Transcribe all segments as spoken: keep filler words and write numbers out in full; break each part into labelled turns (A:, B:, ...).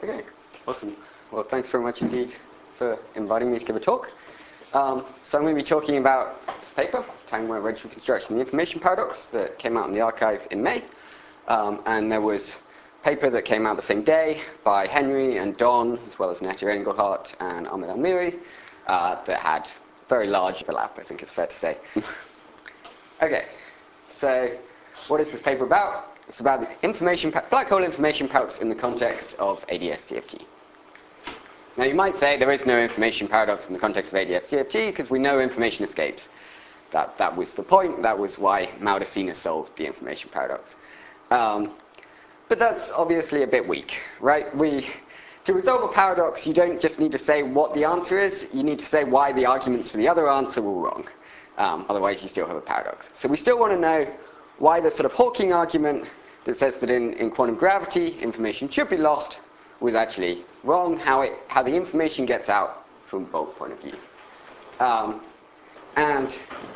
A: Okay, awesome. Well, thanks very much indeed for inviting me to give a talk. Um, so I'm going to be talking about this paper, Entanglement Wedge Reconstruction, the Information Paradox, that came out in the archive in May. Um, and there was a paper that came out the same day by Henry and Don, as well as Netta Engelhardt and Ahmed Almiri, uh, that had very large overlap, I think it's fair to say. Okay, so what is this paper about? It's about the information black hole information paradox in the context of A D S C F T. Now you might say there is no information paradox in the context of A D S C F T because we know information escapes. That, that was the point. That was why Maldacena solved the information paradox. Um, but that's obviously a bit weak, right? We, to resolve a paradox, you don't just need to say what the answer is. You need to say why the arguments for the other answer were wrong. Um, otherwise, you still have a paradox. So we still want to know why the sort of Hawking argument that says that in, in quantum gravity, information should be lost was actually wrong, how, it, how the information gets out from Boltz's point of view. Um, and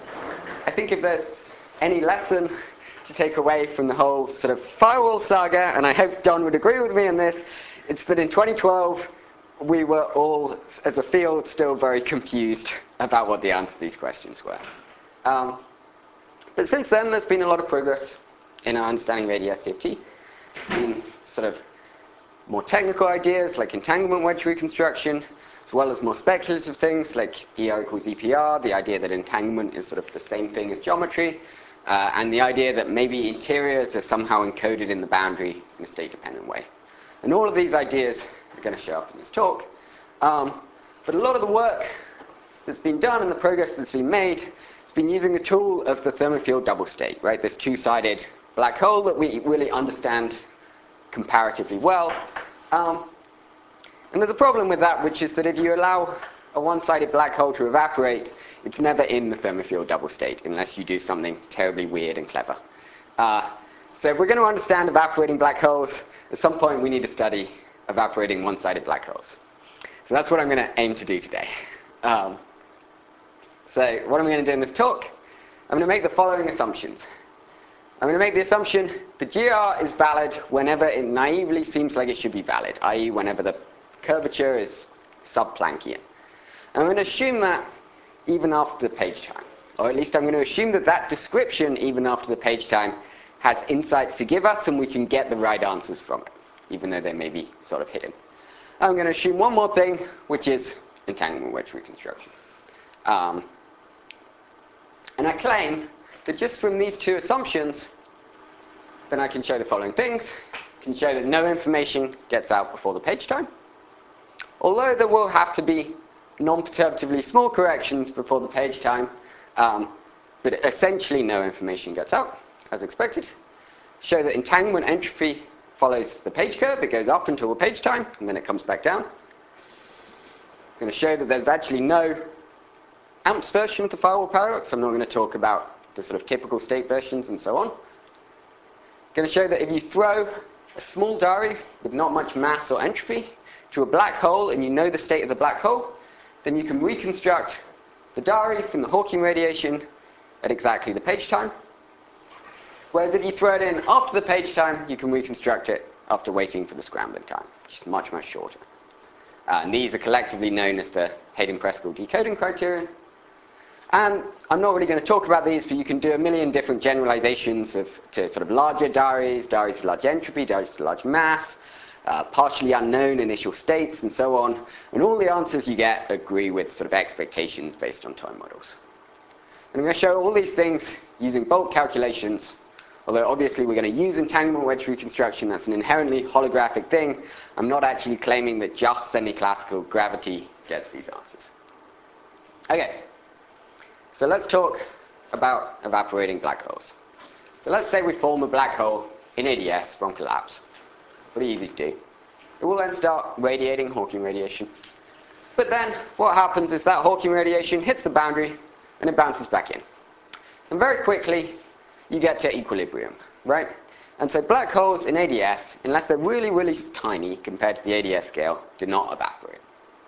A: I think if there's any lesson to take away from the whole sort of firewall saga, and I hope Don would agree with me on this, it's that in twenty twelve, we were all, as a field, still very confused about what the answer to these questions were. Um, but since then, there's been a lot of progress in our understanding of A D S C F T, in sort of more technical ideas like entanglement wedge reconstruction, as well as more speculative things like E R equals E P R, the idea that entanglement is sort of the same thing as geometry, uh, and the idea that maybe interiors are somehow encoded in the boundary in a state-dependent way. And all of these ideas are going to show up in this talk. Um, but a lot of the work that's been done and the progress that's been made has been using the tool of the thermofield double state, right? This two-sided black hole that we really understand comparatively well. Um, and there's a problem with that, which is that if you allow a one-sided black hole to evaporate, it's never in the thermofield double state unless you do something terribly weird and clever. Uh, so if we're going to understand evaporating black holes, at some point we need to study evaporating one-sided black holes. So that's what I'm going to aim to do today. Um, so what I'm going to do in this talk, I'm going to make the following assumptions. I'm going to make the assumption that G R is valid whenever it naively seems like it should be valid, that is whenever the curvature is sub-Planckian. And I'm going to assume that even after the page time. Or at least I'm going to assume that that description, even after the page time, has insights to give us and we can get the right answers from it, even though they may be sort of hidden. I'm going to assume one more thing, which is entanglement wedge reconstruction. Um, and I claim that just from these two assumptions, then I can show the following things. I can show that no information gets out before the page time, although there will have to be non-perturbatively small corrections before the page time, um, but essentially no information gets out, as expected. Show that entanglement entropy follows the page curve. It goes up until the page time, and then it comes back down. I'm going to show that there's actually no amps version of the firewall paradox. I'm not going to talk about the sort of typical state versions and so on. I'm going to show that if you throw a small diary with not much mass or entropy to a black hole and you know the state of the black hole, then you can reconstruct the diary from the Hawking radiation at exactly the page time. Whereas if you throw it in after the page time, you can reconstruct it after waiting for the scrambling time, which is much, much shorter. Uh, and these are collectively known as the Hayden-Preskel decoding criterion. And I'm not really going to talk about these, but you can do a million different generalizations of, to sort of larger diaries, diaries with large entropy, diaries with large mass, uh, partially unknown initial states, and so on. And all the answers you get agree with sort of expectations based on time models. And I'm going to show all these things using bulk calculations, although obviously we're going to use entanglement wedge reconstruction. That's an inherently holographic thing. I'm not actually claiming that just semi-classical gravity gets these answers. Okay. So let's talk about evaporating black holes. So let's say we form a black hole in A D S from collapse. Pretty easy to do. It will then start radiating Hawking radiation. But then what happens is that Hawking radiation hits the boundary and it bounces back in. And very quickly you get to equilibrium, right? And so black holes in A D S, unless they're really, really tiny compared to the A D S scale, do not evaporate.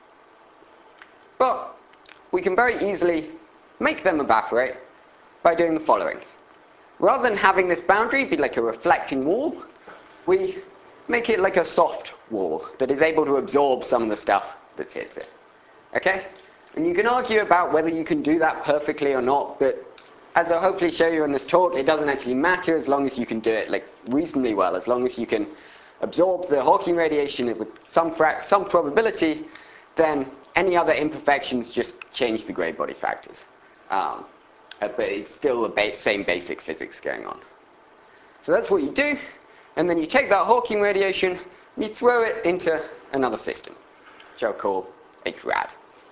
A: But we can very easily make them evaporate by doing the following. Rather than having this boundary be like a reflecting wall, we make it like a soft wall that is able to absorb some of the stuff that hits it. Okay? And you can argue about whether you can do that perfectly or not, but as I'll hopefully show you in this talk, it doesn't actually matter as long as you can do it like reasonably well, as long as you can absorb the Hawking radiation with some, fra some probability, then any other imperfections just change the gray body factors. Um, uh, but it's still the ba same basic physics going on. So that's what you do, and then you take that Hawking radiation and you throw it into another system, which I'll call H rad.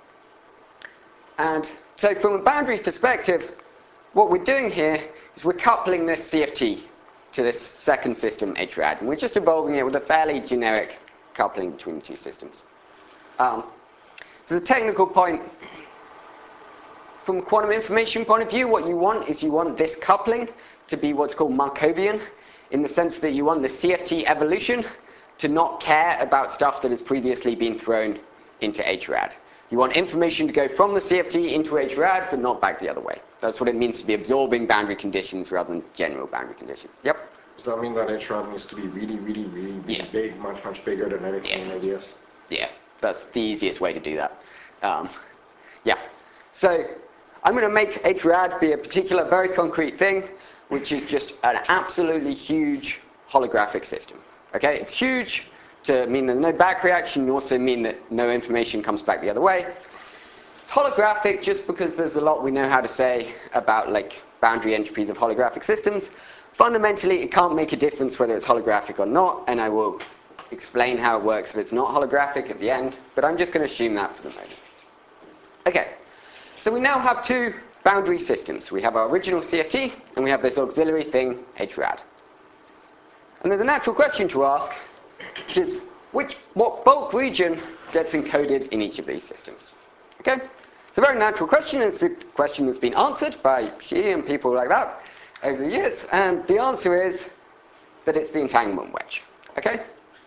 A: And so from a boundary perspective, what we're doing here is we're coupling this C F T to this second system, H rad, and we're just evolving it with a fairly generic coupling between the two systems. Um, so the technical point, from a quantum information point of view, what you want is you want this coupling to be what's called Markovian, in the sense that you want the C F T evolution to not care about stuff that has previously been thrown into H rad. You want information to go from the C F T into H rad, but not back the other way. That's what it means to be absorbing boundary conditions rather than general boundary conditions. Yep?
B: Does that mean that H rad needs to be really, really, really, really
A: Yeah.
B: big, much, much bigger than anything in A D S?
A: Yeah, that's the easiest way to do that. Um, yeah. So I'm going to make H rad be a particular, very concrete thing, which is just an absolutely huge holographic system. Okay? It's huge to mean there's no back reaction, and also mean that no information comes back the other way. It's holographic just because there's a lot we know how to say about like boundary entropies of holographic systems. Fundamentally, it can't make a difference whether it's holographic or not, and I will explain how it works if it's not holographic at the end, but I'm just going to assume that for the moment. Okay, so we now have two boundary systems. We have our original C F T, and we have this auxiliary thing, H rad. And there's a natural question to ask, which is which, what bulk region gets encoded in each of these systems? Okay? It's a very natural question, and it's a question that's been answered by Xi and people like that over the years, and the answer is that it's the entanglement wedge. Okay?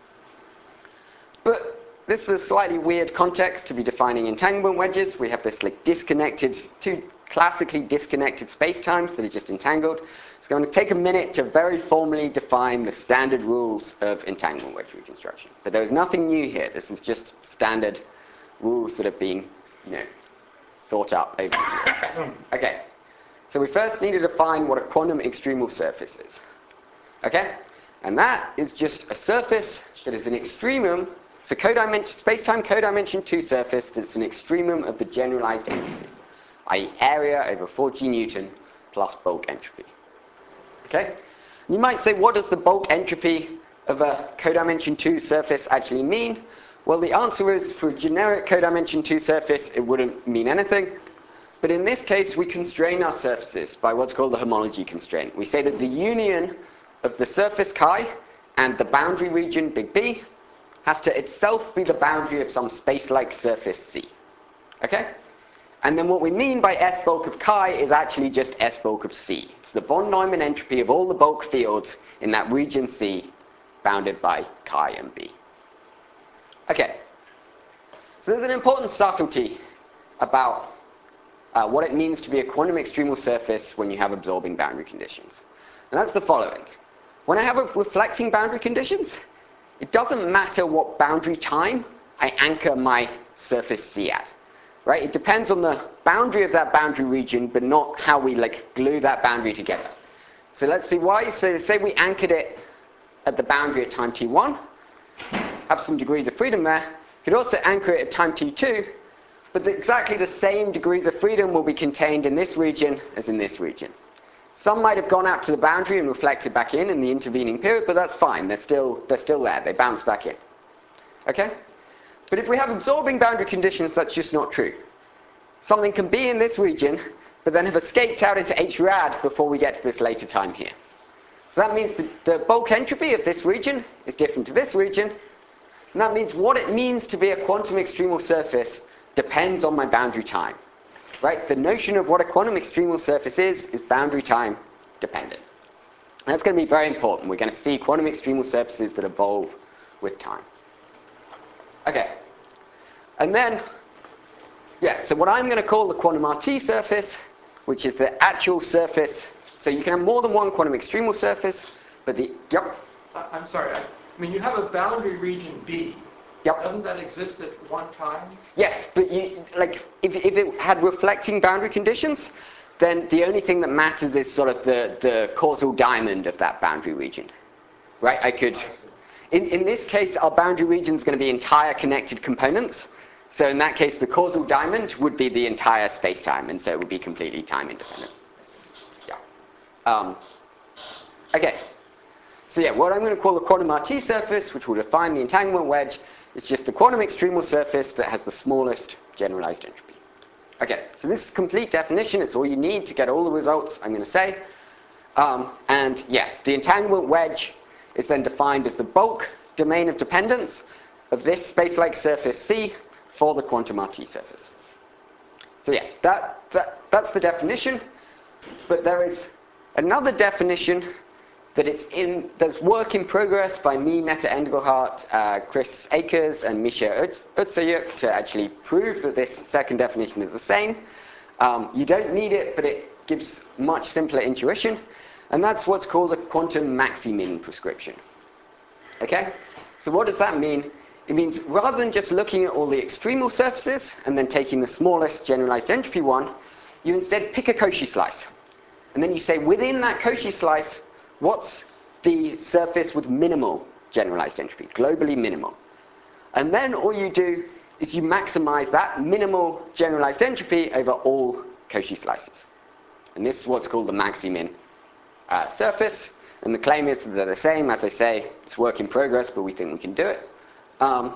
A: But this is a slightly weird context to be defining entanglement wedges. We have this like disconnected, two classically disconnected spacetimes that are just entangled. It's going to take a minute to very formally define the standard rules of entanglement wedge reconstruction. But there is nothing new here. This is just standard rules that have been, you know, thought up over the years. Okay, so we first need to define what a quantum extremal surface is. Okay, and that is just a surface that is an extremum. It's a codimension, space-time codimension two surface that's an extremum of the generalized entropy, that is area over four G Newton plus bulk entropy. Okay? You might say, what does the bulk entropy of a codimension two surface actually mean? Well, the answer is, for a generic codimension two surface, it wouldn't mean anything. But in this case, we constrain our surfaces by what's called the homology constraint. We say that the union of the surface chi and the boundary region, big B, has to itself be the boundary of some space-like surface C. Okay? And then what we mean by S bulk of chi is actually just S bulk of C. It's the von Neumann entropy of all the bulk fields in that region C bounded by chi and B. Okay. So there's an important subtlety about uh, what it means to be a quantum extremal surface when you have absorbing boundary conditions. And that's the following. When I have a reflecting boundary conditions, it doesn't matter what boundary time I anchor my surface C at. Right? It depends on the boundary of that boundary region, but not how we like glue that boundary together. So let's see why. So say we anchored it at the boundary at time t one, have some degrees of freedom there. Could also anchor it at time t two, but the, exactly the same degrees of freedom will be contained in this region as in this region. Some might have gone out to the boundary and reflected back in in the intervening period, but that's fine. They're still, they're still there. They bounce back in. Okay? But if we have absorbing boundary conditions, that's just not true. Something can be in this region, but then have escaped out into H rad before we get to this later time here. So that means the, the bulk entropy of this region is different to this region, and that means what it means to be a quantum extremal surface depends on my boundary time. Right? The notion of what a quantum extremal surface is, is boundary time dependent. And that's going to be very important. We're going to see quantum extremal surfaces that evolve with time. Okay. And then, yeah, so what I'm going to call the quantum R T surface, which is the actual surface. So you can have more than one quantum extremal surface, but the, yep.
C: Uh, I'm sorry, I, I mean, you have a boundary region B.
A: Yep.
C: Doesn't that exist at one time?
A: Yes, but you, like, if, if it had reflecting boundary conditions, then the only thing that matters is sort of the, the causal diamond of that boundary region. Right? I could, in, in this case, our boundary region is going to be entire connected components. So in that case, the causal diamond would be the entire space-time, and so it would be completely time independent. Yeah. Um, okay. So yeah, what I'm going to call the quantum R T surface, which will define the entanglement wedge, is just the quantum extremal surface that has the smallest generalized entropy. Okay, so this is complete definition. It's all you need to get all the results I'm going to say. Um, and yeah, the entanglement wedge is then defined as the bulk domain of dependence of this space-like surface C for the quantum R T surface. So yeah, that, that, that's the definition. But there is another definition that it's in, there's work in progress by me, Mette Engelhardt, uh, Chris Akers, and Misha Utsajuk to actually prove that this second definition is the same. Um, you don't need it, but it gives much simpler intuition. And that's what's called a quantum maximin prescription. Okay? So what does that mean? It means rather than just looking at all the extremal surfaces and then taking the smallest generalized entropy one, you instead pick a Cauchy slice. And then you say, within that Cauchy slice, what's the surface with minimal generalized entropy, globally minimal? And then all you do is you maximize that minimal generalized entropy over all Cauchy slices. And this is what's called the maximin uh, surface. And the claim is that they're the same. As I say, it's work in progress, but we think we can do it. Um,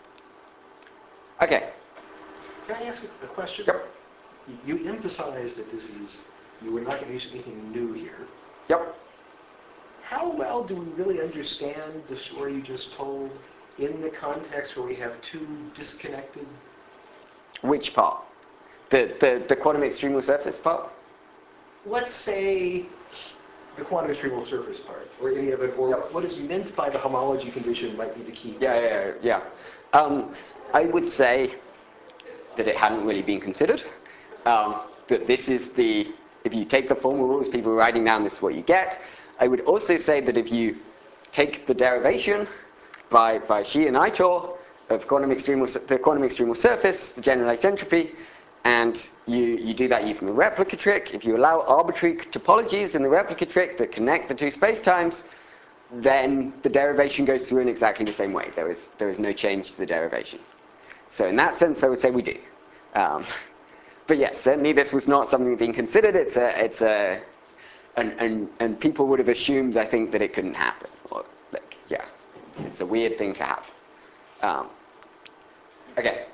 A: okay.
D: Can I ask a question?
A: Yep.
D: You emphasize that this is, you were not going to use anything new here.
A: Yep.
D: How well do we really understand the story you just told in the context where we have two disconnected?
A: Which part? The, the, the quantum extremal surface part?
D: Let's say the quantum extremal surface part, or any of it, or
A: Yep.
D: what is meant by the homology condition might be the key.
A: Yeah, yeah, yeah. Um, I would say that it hadn't really been considered. Um, that this is the, if you take the formal rules people are writing down, this is what you get. I would also say that if you take the derivation by, by Xi and Aitor of quantum extremal, the quantum extremal surface, the generalized entropy, and you, you do that using the replica trick, if you allow arbitrary topologies in the replica trick that connect the two spacetimes, then the derivation goes through in exactly the same way. There is, there is no change to the derivation. So in that sense, I would say we do. Um, but yes, certainly this was not something being considered. It's a, it's a, and, and, and people would have assumed, I think, that it couldn't happen. Or, like, yeah, it's a weird thing to have. Um, okay.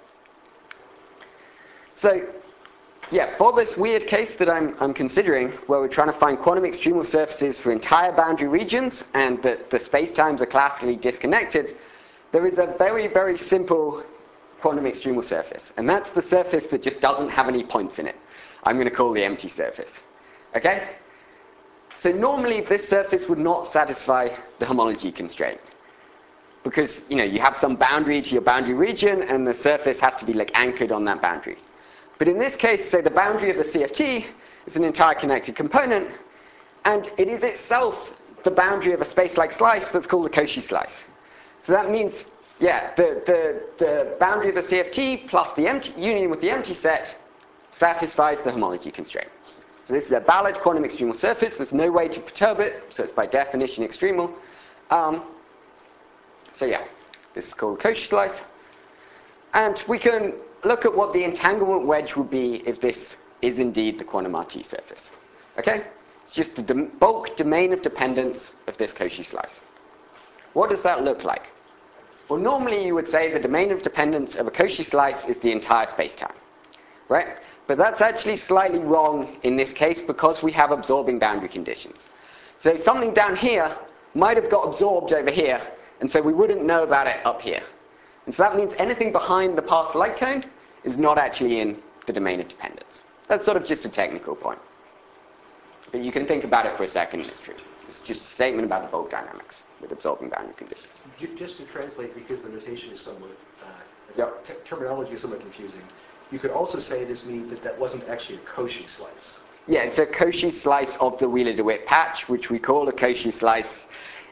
A: So, yeah, for this weird case that I'm, I'm considering, where we're trying to find quantum extremal surfaces for entire boundary regions, and that the spacetimes are classically disconnected, there is a very, very simple quantum extremal surface. And that's the surface that just doesn't have any points in it. I'm going to call the empty surface. Okay? So normally, this surface would not satisfy the homology constraint. Because, you know, you have some boundary to your boundary region, and the surface has to be, like, anchored on that boundary. But in this case, say the boundary of the C F T is an entire connected component, and it is itself the boundary of a space-like slice that's called a Cauchy slice. So that means, yeah, the, the, the boundary of the C F T plus the empty, union with the empty set satisfies the homology constraint. So this is a valid quantum extremal surface. There's no way to perturb it, so it's by definition extremal. Um, so yeah, this is called Cauchy slice. And we can look at what the entanglement wedge would be if this is indeed the quantum R T surface. Okay? It's just the dom- bulk domain of dependence of this Cauchy slice. What does that look like? Well, normally you would say the domain of dependence of a Cauchy slice is the entire spacetime, right? But that's actually slightly wrong in this case because we have absorbing boundary conditions. So something down here might have got absorbed over here, and so we wouldn't know about it up here. And so that means anything behind the past light cone is not actually in the domain of dependence. That's sort of just a technical point. But you can think about it for a second, it's true. It's just a statement about the bulk dynamics with absorbing boundary conditions.
D: Just to translate, because the notation is somewhat, uh,
A: Yep.
D: t- terminology is somewhat confusing, you could also say this means that that wasn't actually a Cauchy slice.
A: Yeah, it's a Cauchy slice of the Wheeler-DeWitt patch, which we call a Cauchy slice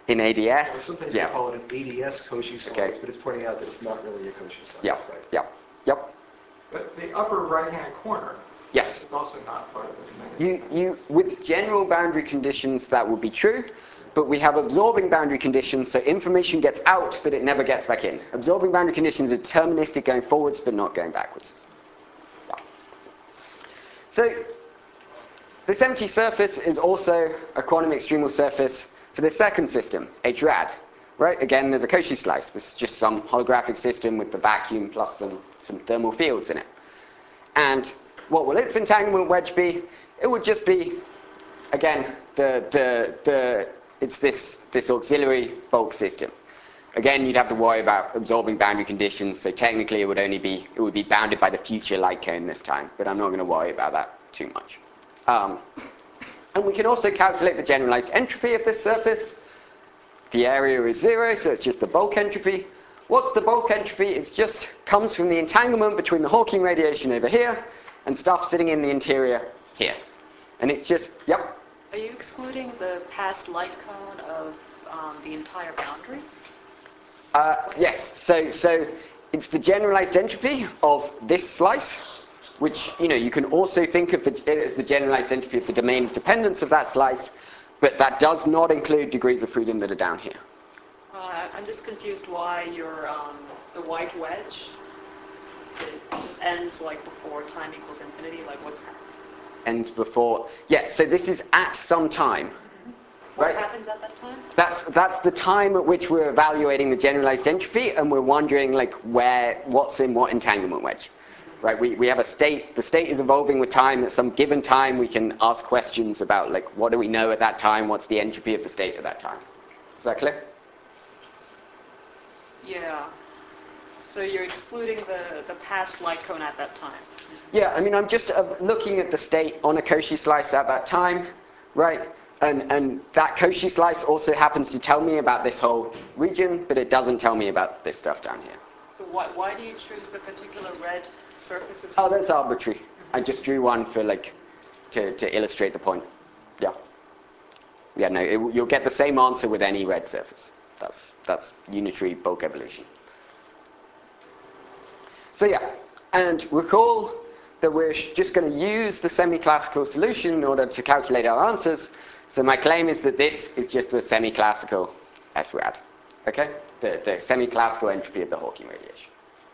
A: In A D
D: Or
A: S,
D: sometimes
A: yeah.
D: we call it an A D S Cauchy slice,
A: Okay.
D: but it's pointing out that it's not really a Cauchy slice.
A: Yeah,
D: Right?
A: yeah, yep.
C: But the upper right-hand corner
A: Yes.
C: is also not part of the dimension.
A: You, you, with general boundary conditions, that would be true, but we have absorbing boundary conditions, so information gets out, but it never gets back in. Absorbing boundary conditions are deterministic going forwards, but not going backwards. Yeah. So, this empty surface is also a quantum extremal surface for the second system, H rad. Right? Again, there's a Cauchy slice. This is just some holographic system with the vacuum plus some, some thermal fields in it. And what will its entanglement wedge be? It would just be, again, the, the, the, it's this, this auxiliary bulk system. Again, you'd have to worry about absorbing boundary conditions, so technically it would only be, it would be bounded by the future light cone this time, but I'm not going to worry about that too much. Um, and we can also calculate the generalized entropy of this surface. The area is zero, so it's just the bulk entropy. What's the bulk entropy? It just comes from the entanglement between the Hawking radiation over here and stuff sitting in the interior here. And it's just, yep.
E: Are you excluding the past light cone of um, the entire boundary?
A: Uh, yes, so, so it's the generalized entropy of this slice, which, you know, you can also think of the, as the generalized entropy of the domain of dependence of that slice, but that does not include degrees of freedom that are down here.
E: Uh, I'm just confused why your um, the white wedge, it just ends like before time equals infinity. Like what's
A: Ends before, yeah, so this is at some time.
E: what
A: Right.
E: happens at that time?
A: That's, that's the time at which we're evaluating the generalized entropy, and we're wondering like where, what's in what entanglement wedge. Right, we, we have a state, the state is evolving with time. At some given time, we can ask questions about like what do we know at that time, what's the entropy of the state at that time. Is that clear?
E: Yeah. So you're excluding the, the past light cone at that time.
A: Yeah, I mean, I'm just uh, looking at the state on a Cauchy slice at that time, right? And, and that Cauchy slice also happens to tell me about this whole region, but it doesn't tell me about this stuff down here.
E: So why, why do you choose the particular red surfaces?
A: Oh, that's arbitrary. I just drew one for like, to, to illustrate the point. Yeah. Yeah, no, it, you'll get the same answer with any red surface. That's, that's unitary bulk evolution. So yeah, and recall that we're just going to use the semi-classical solution in order to calculate our answers. So my claim is that this is just a semi-classical S rad. Okay? The, the semi-classical entropy of the Hawking radiation.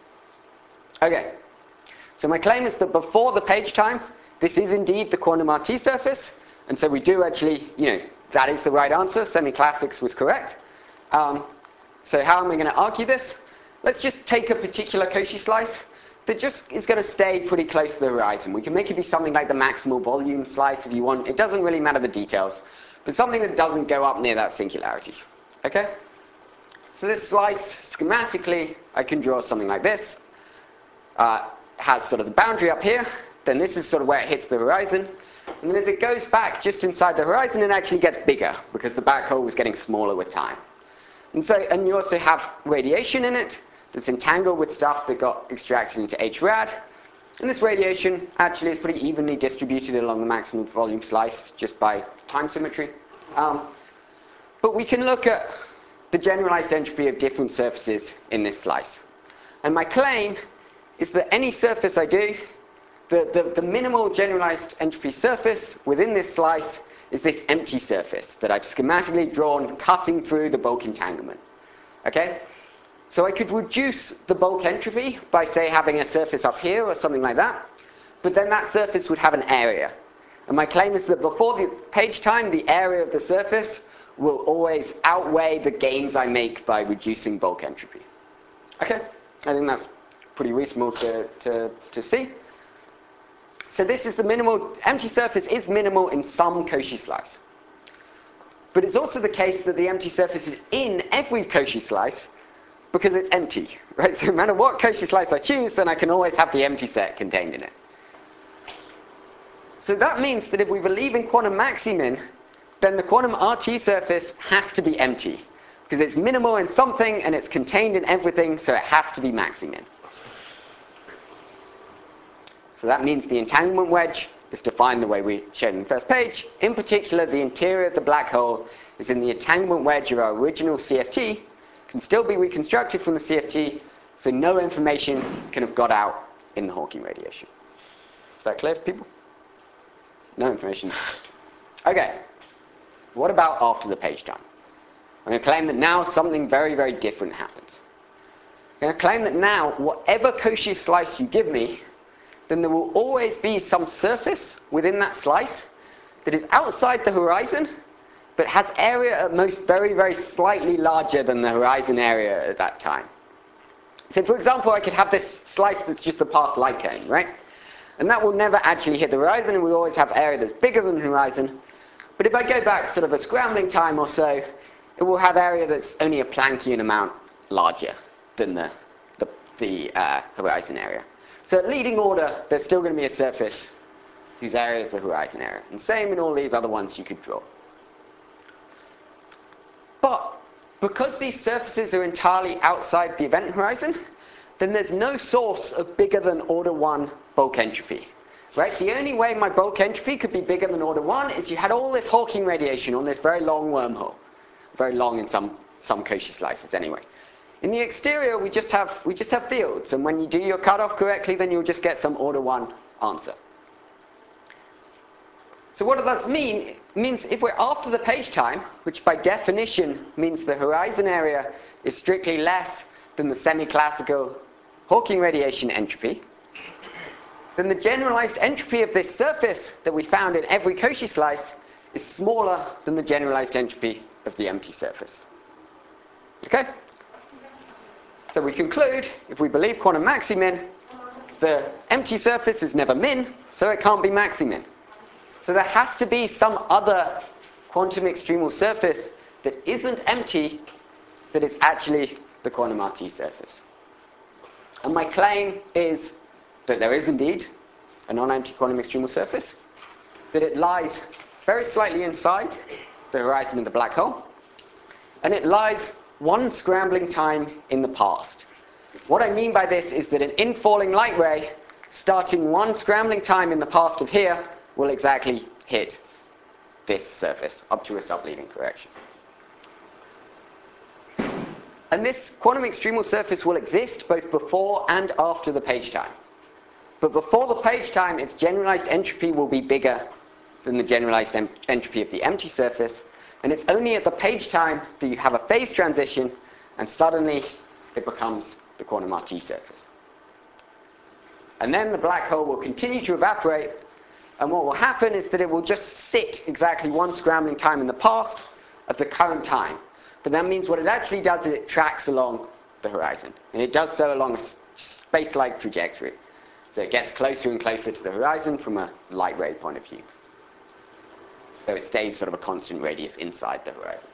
A: Okay. So my claim is that before the page time, this is indeed the quantum R T surface. And so we do actually, you know, that is the right answer. Semi-classics was correct. Um, so how am I going to argue this? Let's just take a particular Cauchy slice that just is going to stay pretty close to the horizon. We can make it be something like the maximal volume slice if you want. It doesn't really matter the details, but something that doesn't go up near that singularity. Okay? So this slice, schematically, I can draw something like this. Uh, has sort of the boundary up here. Then this is sort of where it hits the horizon. And then as it goes back just inside the horizon, it actually gets bigger because the black hole was getting smaller with time. And so, and you also have radiation in it that's entangled with stuff that got extracted into H rad. And this radiation actually is pretty evenly distributed along the maximum volume slice just by time symmetry. Um, but we can look at the generalized entropy of different surfaces in this slice. And my claim is that any surface I do, the, the, the minimal generalized entropy surface within this slice is this empty surface that I've schematically drawn cutting through the bulk entanglement. Okay? So I could reduce the bulk entropy by, say, having a surface up here or something like that, but then that surface would have an area. And my claim is that before the page time, the area of the surface will always outweigh the gains I make by reducing bulk entropy. Okay? I think that's pretty reasonable to, to, to see. So this is the minimal, empty surface is minimal in some Cauchy slice. But it's also the case that the empty surface is in every Cauchy slice because it's empty, right? So no matter what Cauchy slice I choose, then I can always have the empty set contained in it. So that means that if we believe in quantum maximin, then the quantum R T surface has to be empty because it's minimal in something and it's contained in everything, so it has to be maximin. So that means the entanglement wedge is defined the way we showed in the first page. In particular, the interior of the black hole is in the entanglement wedge of our original C F T can still be reconstructed from the C F T, so no information can have got out in the Hawking radiation. Is that clear for people? No information. Okay, what about after the page time? I'm going to claim that now something very, very different happens. I'm going to claim that now, whatever Cauchy slice you give me, then there will always be some surface within that slice that is outside the horizon, but has area at most very, very slightly larger than the horizon area at that time. So for example, I could have this slice that's just the past light cone, right? And that will never actually hit the horizon, and we always have area that's bigger than the horizon. But if I go back sort of a scrambling time or so, it will have area that's only a Planckian amount larger than the, the, the uh, horizon area. So at leading order, there's still going to be a surface whose area is the horizon area. And same in all these other ones you could draw. But because these surfaces are entirely outside the event horizon, then there's no source of bigger than order one bulk entropy. Right? The only way my bulk entropy could be bigger than order one is you had all this Hawking radiation on this very long wormhole. Very long in some, some Cauchy slices anyway. In the exterior, we just have, we just have fields, and when you do your cutoff correctly, then you'll just get some order one answer. So what does that mean? It means if we're after the page time, which by definition means the horizon area is strictly less than the semi-classical Hawking radiation entropy, then the generalized entropy of this surface that we found in every Cauchy slice is smaller than the generalized entropy of the empty surface. Okay? So we conclude, if we believe quantum maximin, the empty surface is never min, so it can't be maximin. So there has to be some other quantum extremal surface that isn't empty, that is actually the quantum R T surface. And my claim is that there is indeed a non-empty quantum extremal surface, that it lies very slightly inside the horizon of the black hole, and it lies one scrambling time in the past. What I mean by this is that an infalling light ray, starting one scrambling time in the past of here, will exactly hit this surface, up to a subleading correction. And this quantum extremal surface will exist both before and after the page time. But before the page time, its generalized entropy will be bigger than the generalized em entropy of the empty surface, and it's only at the page time that you have a phase transition, and suddenly it becomes the quantum R T surface. And then the black hole will continue to evaporate, and what will happen is that it will just sit exactly one scrambling time in the past of the current time. But that means what it actually does is it tracks along the horizon, and it does so along a space-like trajectory. So it gets closer and closer to the horizon from a light ray point of view. So it stays sort of a constant radius inside the horizon.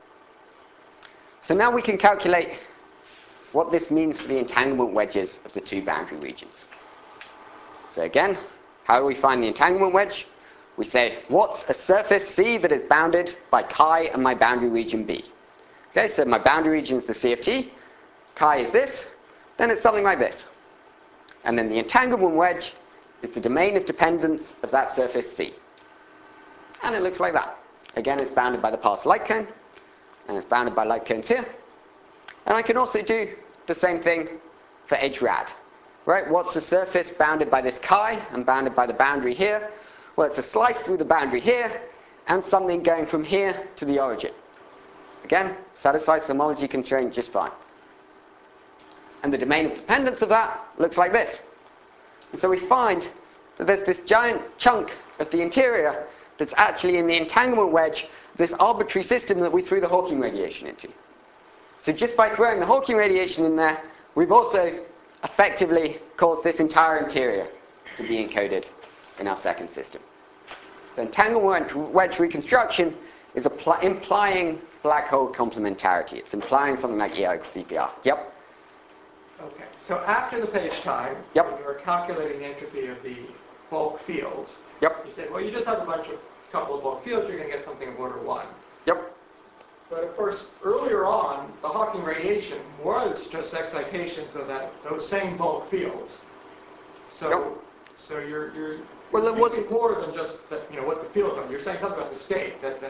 A: So now we can calculate what this means for the entanglement wedges of the two boundary regions. So again, how do we find the entanglement wedge? We say, what's a surface C that is bounded by chi and my boundary region B? Okay, so my boundary region is the C F T, chi is this, then it's something like this. And then the entanglement wedge is the domain of dependence of that surface C. And it looks like that. Again, it's bounded by the past light cone, and it's bounded by light cones here. And I can also do the same thing for H rad. Right? What's a surface bounded by this chi and bounded by the boundary here? Well, it's a slice through the boundary here, and something going from here to the origin. Again, satisfies the homology constraint just fine. And the domain of dependence of that looks like this. And so we find that there's this giant chunk of the interior that's actually in the entanglement wedge, this arbitrary system that we threw the Hawking radiation into. So just by throwing the Hawking radiation in there, we've also effectively caused this entire interior to be encoded in our second system. So entanglement wedge reconstruction is implying black hole complementarity. It's implying something like E R equals E P R. Yep?
C: Okay, so after the page time,
A: Yep.
C: when you were calculating the entropy of the bulk fields,
A: Yep.
C: you said, well, you just have a bunch of couple of bulk fields, you're going to get something of order one.
A: Yep.
C: But of course, earlier on, the Hawking radiation was just excitations of that those same bulk fields. So,
A: Yep.
C: so you're you're
A: Well, it
C: using
A: was-
C: more than just that, you know, what the fields are. You're saying something about the state that that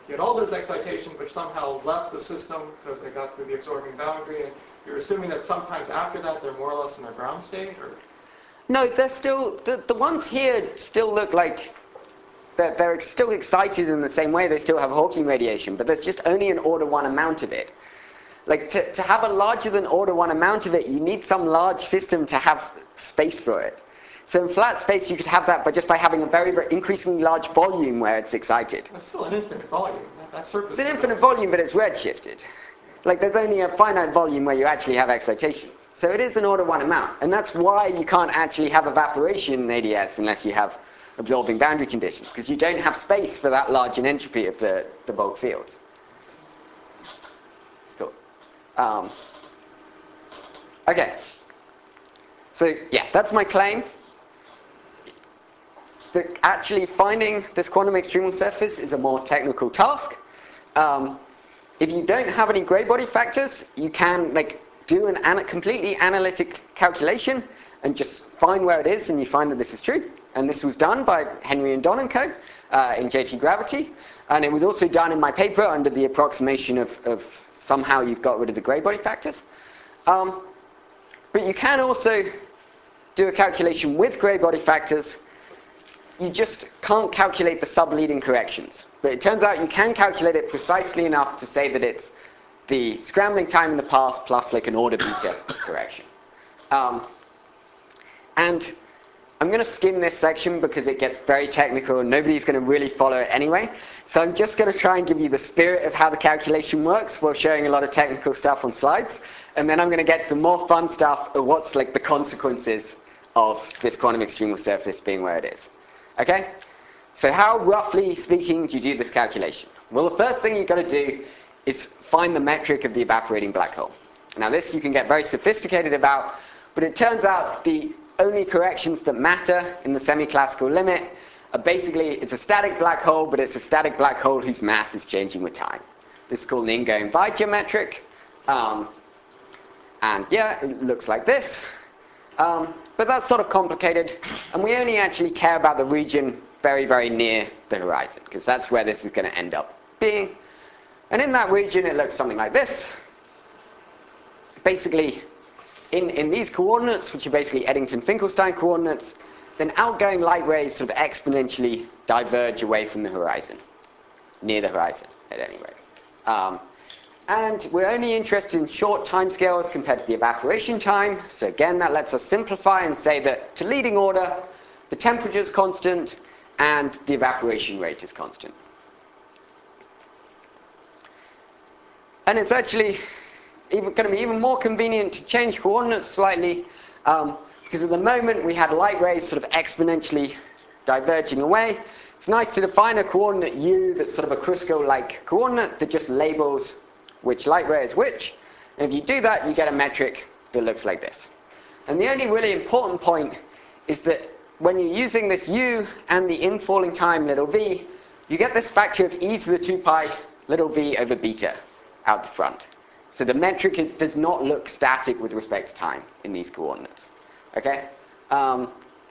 C: you had all those excitations which somehow left the system because they got through the absorbing boundary, and you're assuming that sometimes after that they're more or less in a ground state, or?
A: No, they're still, the, the ones here still look like they're, they're still excited in the same way. They still have Hawking radiation, but there's just only an order one amount of it. Like, to, to have a larger than order one amount of it, you need some large system to have space for it. So in flat space, you could have that but just by having a very, very increasingly large volume where it's excited.
C: That's still an infinite volume. That, that surface.
A: It's an infinite volume, but it's redshifted. Like, there's only a finite volume where you actually have excitations. So it is an order one amount. And that's why you can't actually have evaporation in A D S unless you have absorbing boundary conditions, because you don't have space for that large an entropy of the, the bulk fields. Cool. Um, okay. So, yeah, that's my claim. The, actually finding this quantum extremal surface is a more technical task. Um, if you don't have any gray body factors, you can like do an ana completely analytic calculation and just find where it is, and you find that this is true. And this was done by Henry and Don and co. Uh, in J T Gravity. And it was also done in my paper under the approximation of, of somehow you've got rid of the gray body factors. Um, but you can also do a calculation with gray body factors. You just can't calculate the subleading corrections. But it turns out you can calculate it precisely enough to say that it's the scrambling time in the past plus like an order beta correction. Um, and I'm going to skim this section because it gets very technical and nobody's going to really follow it anyway. So I'm just going to try and give you the spirit of how the calculation works while showing a lot of technical stuff on slides. And then I'm going to get to the more fun stuff of what's like the consequences of this quantum extremal surface being where it is. Okay? So how, roughly speaking, do you do this calculation? Well, the first thing you've got to do is find the metric of the evaporating black hole. Now this you can get very sophisticated about, but it turns out the only corrections that matter in the semi-classical limit are basically, it's a static black hole, but it's a static black hole whose mass is changing with time. This is called an Ingo and Vaitia metric. Um, and yeah, it looks like this. Um, but that's sort of complicated, and we only actually care about the region very, very near the horizon, because that's where this is going to end up being. And in that region, it looks something like this. Basically, in, in these coordinates, which are basically Eddington-Finkelstein coordinates, then outgoing light rays sort of exponentially diverge away from the horizon, near the horizon, at any rate. Um, And we're only interested in short timescales compared to the evaporation time. So again, that lets us simplify and say that to leading order, the temperature is constant and the evaporation rate is constant. And it's actually even, going to be even more convenient to change coordinates slightly, um, because at the moment we had light rays sort of exponentially diverging away. It's nice to define a coordinate u that's sort of a Crisco-like coordinate that just labels which light ray is which. And if you do that, you get a metric that looks like this. And the only really important point is that when you're using this u and the infalling time little v, you get this factor of e to the two pi little v over beta out the front. So the metric it does not look static with respect to time in these coordinates. Okay? Um,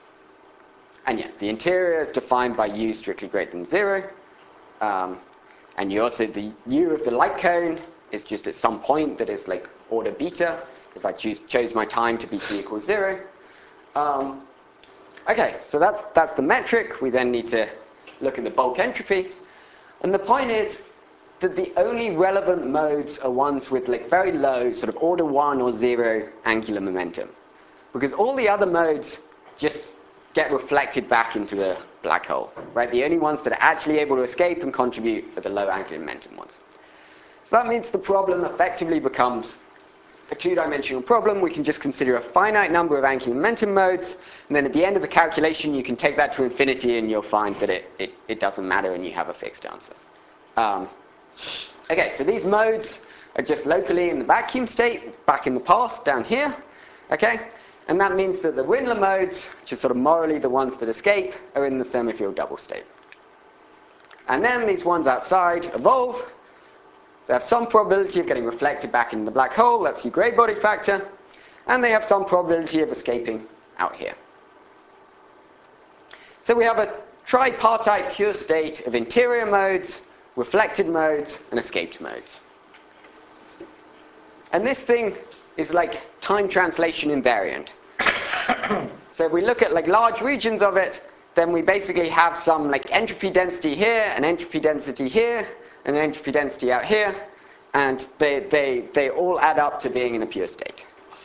A: and yeah, the interior is defined by u strictly greater than zero. Um, and you also, the u of the light cone is just at some point that is like order beta, if I choose, chose my time to be t equals zero. Um, okay, so that's, that's the metric. We then need to look at the bulk entropy. And the point is that the only relevant modes are ones with like very low, sort of order one or zero angular momentum. Because all the other modes just get reflected back into the black hole, right? The only ones that are actually able to escape and contribute are the low angular momentum ones. So that means the problem effectively becomes a two-dimensional problem. We can just consider a finite number of angular momentum modes, and then at the end of the calculation, you can take that to infinity, and you'll find that it, it, it doesn't matter, and you have a fixed answer. Um, okay, so these modes are just locally in the vacuum state, back in the past, down here. Okay? And that means that the Windler modes, which are sort of morally the ones that escape, are in the thermofield double state. And then these ones outside evolve. They have some probability of getting reflected back in the black hole, that's your gray body factor, and they have some probability of escaping out here. So we have a tripartite pure state of interior modes, reflected modes, and escaped modes. And this thing is like time translation invariant. So if we look at like large regions of it, then we basically have some like entropy density here, an entropy density here, and an entropy density out here, and they, they, they all add up to being in a pure state.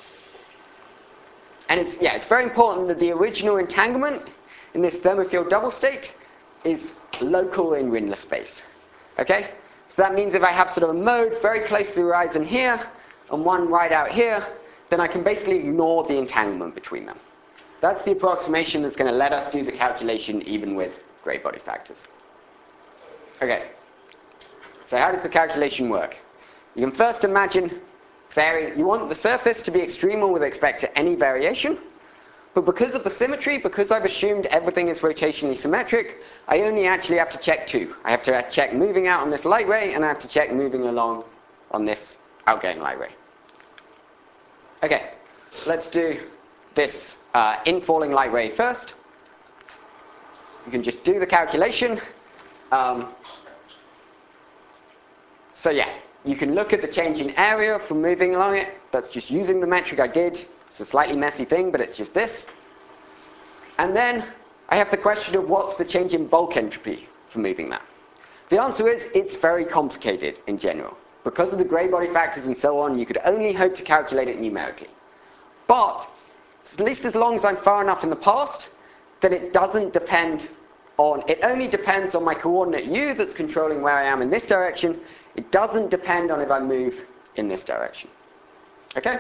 A: And it's, yeah, it's very important that the original entanglement in this thermofield double state is local in ringless space. Okay? So that means if I have sort of a mode very close to the horizon here, and one right out here, then I can basically ignore the entanglement between them. That's the approximation that's going to let us do the calculation even with gray body factors. Okay, so how does the calculation work? You can first imagine vary, you want the surface to be extremal with respect to any variation, but because of the symmetry, because I've assumed everything is rotationally symmetric, I only actually have to check two. I have to check moving out on this light ray, and I have to check moving along on this outgoing light ray. Okay, let's do this uh, infalling light ray first. You can just do the calculation. Um, so yeah, you can look at the change in area from moving along it. That's just using the metric I did. It's a slightly messy thing, but it's just this. And then I have the question of what's the change in bulk entropy for moving that. The answer is it's very complicated in general. Because of the gray body factors and so on, you could only hope to calculate it numerically. But at least as long as I'm far enough in the past, then it doesn't depend on, it only depends on my coordinate u that's controlling where I am in this direction. It doesn't depend on if I move in this direction. Okay?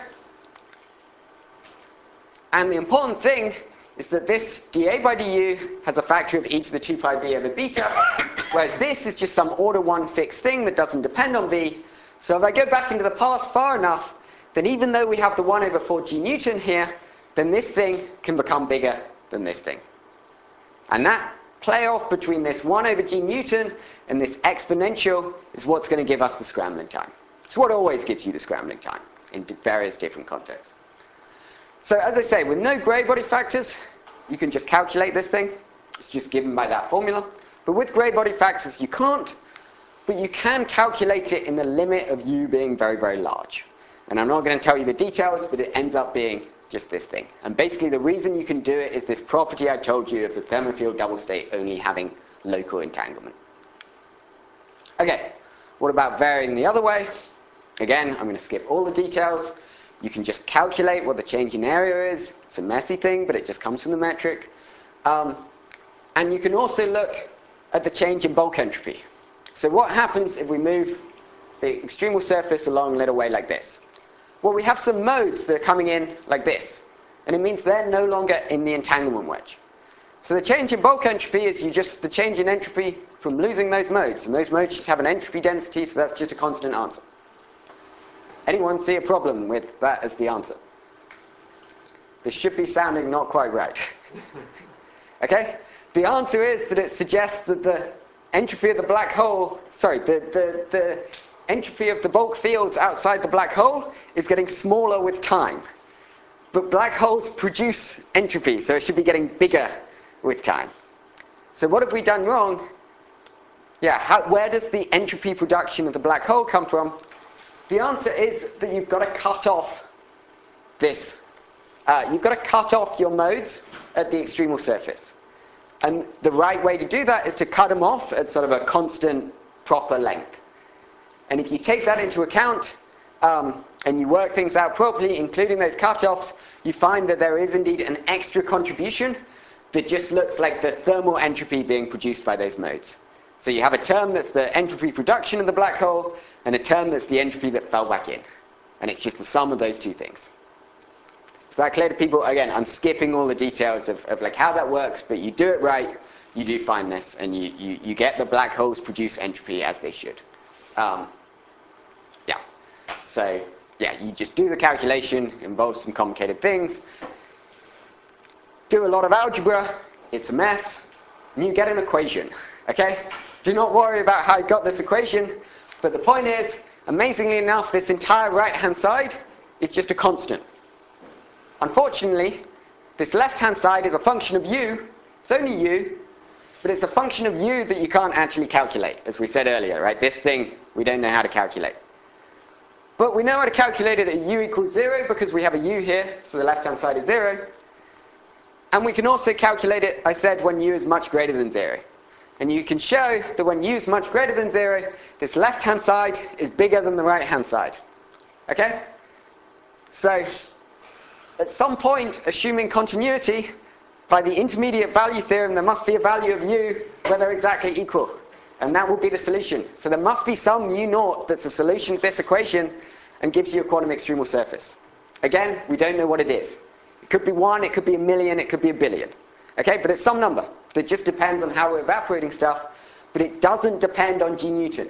A: And the important thing is that this dA by du has a factor of e to the two pi v over beta, whereas this is just some order one fixed thing that doesn't depend on v. So if I go back into the past far enough, then even though we have the one over four g Newton here, then this thing can become bigger than this thing. And that playoff between this one over g Newton and this exponential is what's going to give us the scrambling time. It's what always gives you the scrambling time in various different contexts. So as I say, with no gray body factors, you can just calculate this thing. It's just given by that formula. But with gray body factors, you can't. But you can calculate it in the limit of u being very, very large. And I'm not going to tell you the details, but it ends up being just this thing. And basically the reason you can do it is this property I told you of the thermofield double state only having local entanglement. Okay, what about varying the other way? Again, I'm going to skip all the details. You can just calculate what the change in area is. It's a messy thing, but it just comes from the metric. Um, and you can also look at the change in bulk entropy. So what happens if we move the extremal surface along a little way like this? Well, we have some modes that are coming in like this. And it means they're no longer in the entanglement wedge. So the change in bulk entropy is you just the change in entropy from losing those modes. And those modes just have an entropy density, so that's just a constant answer. Anyone see a problem with that as the answer? This should be sounding not quite right. Okay? The answer is that it suggests that the entropy of the black hole, sorry, the, the, the entropy of the bulk fields outside the black hole is getting smaller with time. But black holes produce entropy, so it should be getting bigger with time. So what have we done wrong? Yeah, how, where does the entropy production of the black hole come from? The answer is that you've got to cut off this. Uh, you've got to cut off your modes at the extremal surface. And the right way to do that is to cut them off at sort of a constant, proper length. And if you take that into account, um, and you work things out properly, including those cutoffs, you find that there is indeed an extra contribution that just looks like the thermal entropy being produced by those modes. So you have a term that's the entropy production of the black hole, and a term that's the entropy that fell back in. And it's just the sum of those two things. Is that clear to people? Again, I'm skipping all the details of, of like how that works, but you do it right, you do find this, and you, you, you get the black holes produce entropy as they should. Um, yeah. So, yeah, you just do the calculation, involves some complicated things. Do a lot of algebra, it's a mess, and you get an equation, okay? Do not worry about how I got this equation, but the point is, amazingly enough, this entire right-hand side is just a constant. Unfortunately, this left-hand side is a function of u, it's only u, but it's a function of u that you can't actually calculate, as we said earlier, right? This thing, we don't know how to calculate. But we know how to calculate it at u equals zero because we have a u here, so the left-hand side is zero. And we can also calculate it, I said, when u is much greater than zero. And you can show that when u is much greater than zero, this left-hand side is bigger than the right-hand side. Okay? So, at some point, assuming continuity, by the intermediate value theorem, there must be a value of u where they're exactly equal. And that will be the solution. So there must be some u naught that's a solution to this equation and gives you a quantum extremal surface. Again, we don't know what it is. It could be one, it could be a million, it could be a billion. Okay, but it's some number that just depends on how we're evaporating stuff, but it doesn't depend on g Newton.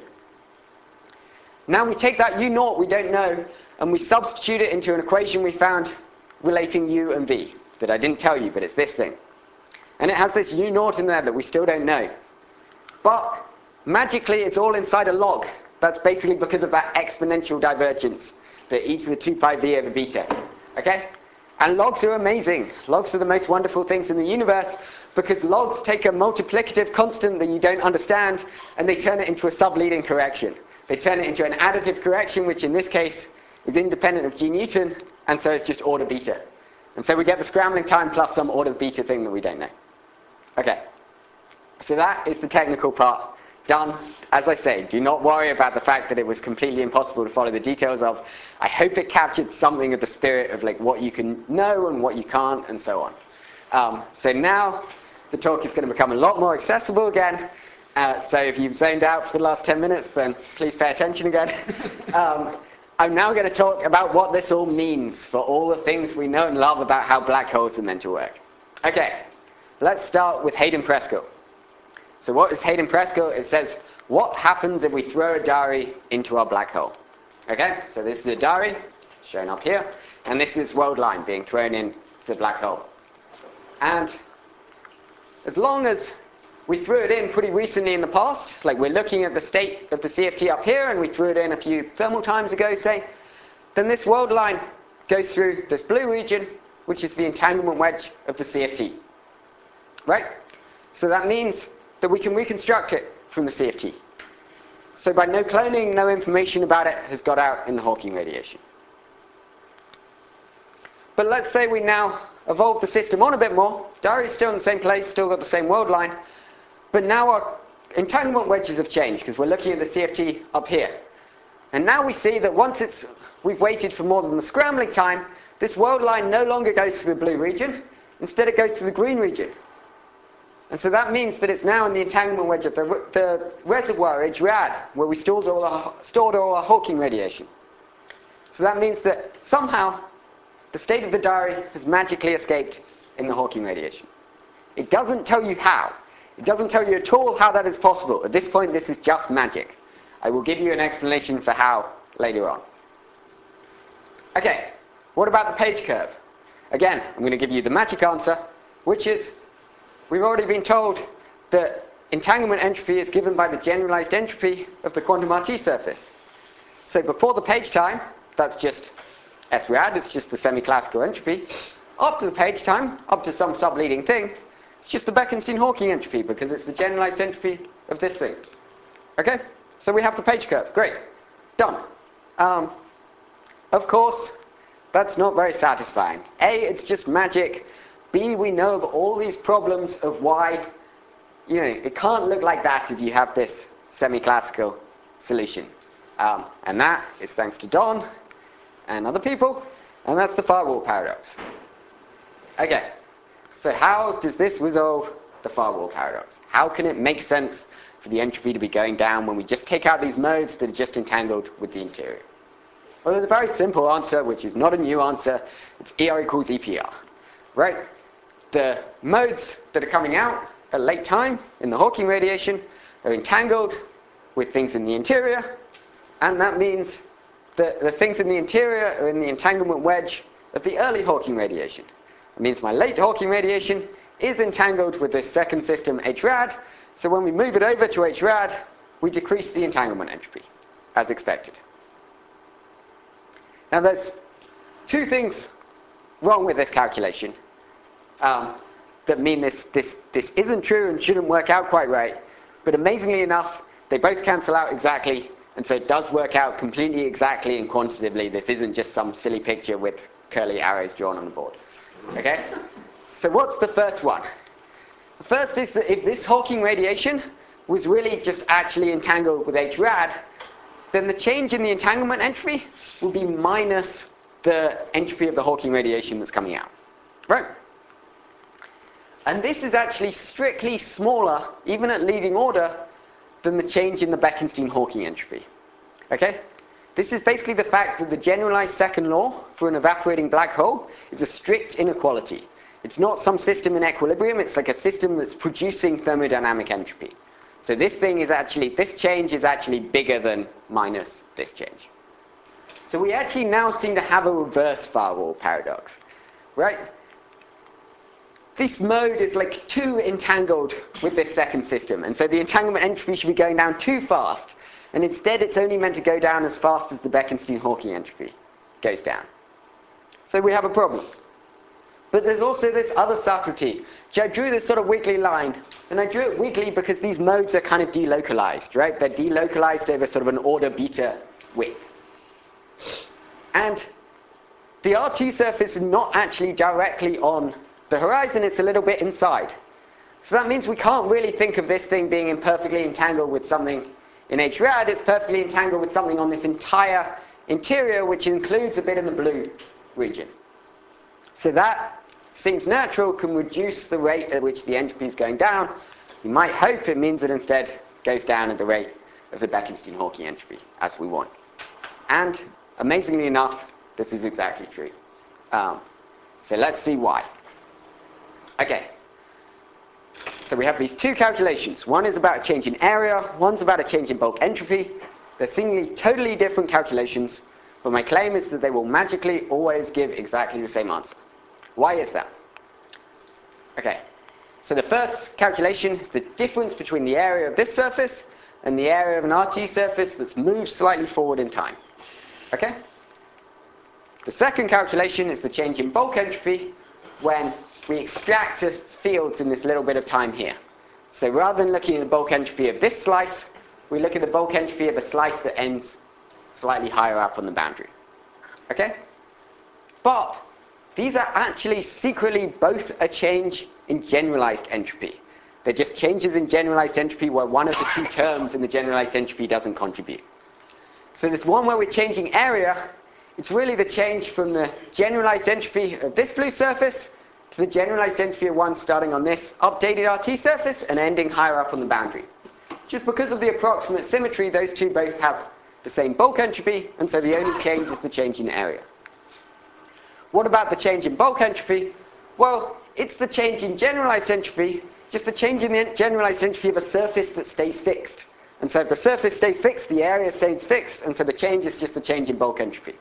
A: Now we take that u naught we don't know, and we substitute it into an equation we found relating u and v, that I didn't tell you, but it's this thing. And it has this u naught in there that we still don't know. But magically, it's all inside a log. That's basically because of that exponential divergence that e to the two pi v over beta. Okay? And logs are amazing. Logs are the most wonderful things in the universe because logs take a multiplicative constant that you don't understand and they turn it into a subleading correction. They turn it into an additive correction, which in this case is independent of g Newton, and so it's just order beta. And so we get the scrambling time plus some order beta thing that we don't know. Okay. So that is the technical part done. As I say, do not worry about the fact that it was completely impossible to follow the details of. I hope it captured something of the spirit of like what you can know and what you can't and so on. Um, so now the talk is going to become a lot more accessible again. Uh, so if you've zoned out for the last ten minutes, then please pay attention again. um, I'm now going to talk about what this all means for all the things we know and love about how black holes are meant to work. Okay, let's start with Hayden-Prescott. So what is Hayden-Prescott? It says, what happens if we throw a dowry into our black hole? Okay, so this is a dowry, shown up here, and this is world line being thrown into the black hole. And as long as we threw it in pretty recently in the past, like we're looking at the state of the C F T up here, and we threw it in a few thermal times ago, say, then this world line goes through this blue region, which is the entanglement wedge of the C F T. Right? So that means that we can reconstruct it from the C F T. So by no cloning, no information about it has got out in the Hawking radiation. But let's say we now evolve the system on a bit more. Dowry's still in the same place, still got the same world line, but now our entanglement wedges have changed because we're looking at the C F T up here. And now we see that once it's, we've waited for more than the scrambling time, this world line no longer goes to the blue region, instead it goes to the green region. And so that means that it's now in the entanglement wedge of the, the reservoir, H rad, where we stored all, our, stored all our Hawking radiation. So that means that somehow the state of the dowry has magically escaped in the Hawking radiation. It doesn't tell you how. It doesn't tell you at all how that is possible. At this point, this is just magic. I will give you an explanation for how later on. Okay, what about the page curve? Again, I'm going to give you the magic answer, which is we've already been told that entanglement entropy is given by the generalized entropy of the quantum R T surface. So before the page time, that's just S rad, it's just the semi-classical entropy. After the page time, up to some subleading thing, it's just the Bekenstein-Hawking entropy because it's the generalized entropy of this thing. Okay? So we have the page curve. Great. Done. Um, of course, that's not very satisfying. A, it's just magic. B, we know of all these problems of why, you know, it can't look like that if you have this semi-classical solution. Um, and that is thanks to Don and other people, and that's the firewall paradox. Okay, so how does this resolve the firewall paradox? How can it make sense for the entropy to be going down when we just take out these modes that are just entangled with the interior? Well, there's a very simple answer, which is not a new answer. It's E R equals E P R, right? The modes that are coming out at late time in the Hawking radiation are entangled with things in the interior, and that means that the things in the interior are in the entanglement wedge of the early Hawking radiation. It means my late Hawking radiation is entangled with this second system H rad, so when we move it over to H rad, we decrease the entanglement entropy, as expected. Now there's two things wrong with this calculation. Um, that mean this, this, this isn't true and shouldn't work out quite right. But amazingly enough, they both cancel out exactly, and so it does work out completely exactly and quantitatively. This isn't just some silly picture with curly arrows drawn on the board. Okay? So what's the first one? The first is that if this Hawking radiation was really just actually entangled with H rad, then the change in the entanglement entropy will be minus the entropy of the Hawking radiation that's coming out. Right? And this is actually strictly smaller, even at leading order, than the change in the Bekenstein-Hawking entropy. Okay? This is basically the fact that the generalized second law for an evaporating black hole is a strict inequality. It's not some system in equilibrium, it's like a system that's producing thermodynamic entropy. So this thing is actually, this change is actually bigger than minus this change. So we actually now seem to have a reverse firewall paradox, right? This mode is like too entangled with this second system, and so the entanglement entropy should be going down too fast, and instead it's only meant to go down as fast as the Bekenstein-Hawking entropy goes down. So we have a problem. But there's also this other subtlety. I drew this sort of wiggly line, and I drew it wiggly because these modes are kind of delocalized, right? They're delocalized over sort of an order beta width. And the R T surface is not actually directly on the horizon, it's a little bit inside. So that means we can't really think of this thing being imperfectly entangled with something in H rad. It's perfectly entangled with something on this entire interior, which includes a bit in the blue region. So that seems natural, can reduce the rate at which the entropy is going down. You might hope it means it instead goes down at the rate of the Bekenstein-Hawking entropy, as we want. And amazingly enough, this is exactly true. Um, so let's see why. Okay, so we have these two calculations. One is about a change in area, one's about a change in bulk entropy. They're seemingly totally different calculations, but my claim is that they will magically always give exactly the same answer. Why is that? Okay, so the first calculation is the difference between the area of this surface and the area of an R T surface that's moved slightly forward in time. Okay? The second calculation is the change in bulk entropy when we extract fields in this little bit of time here. So rather than looking at the bulk entropy of this slice, we look at the bulk entropy of a slice that ends slightly higher up on the boundary. Okay? But these are actually secretly both a change in generalized entropy. They're just changes in generalized entropy where one of the two terms in the generalized entropy doesn't contribute. So this one where we're changing area, it's really the change from the generalized entropy of this blue surface to the generalized entropy of one starting on this updated R T surface and ending higher up on the boundary. Just because of the approximate symmetry, those two both have the same bulk entropy, and so the only change is the change in area. What about the change in bulk entropy? Well, it's the change in generalized entropy, just the change in the generalized entropy of a surface that stays fixed. And so if the surface stays fixed, the area stays fixed, and so the change is just the change in bulk entropy.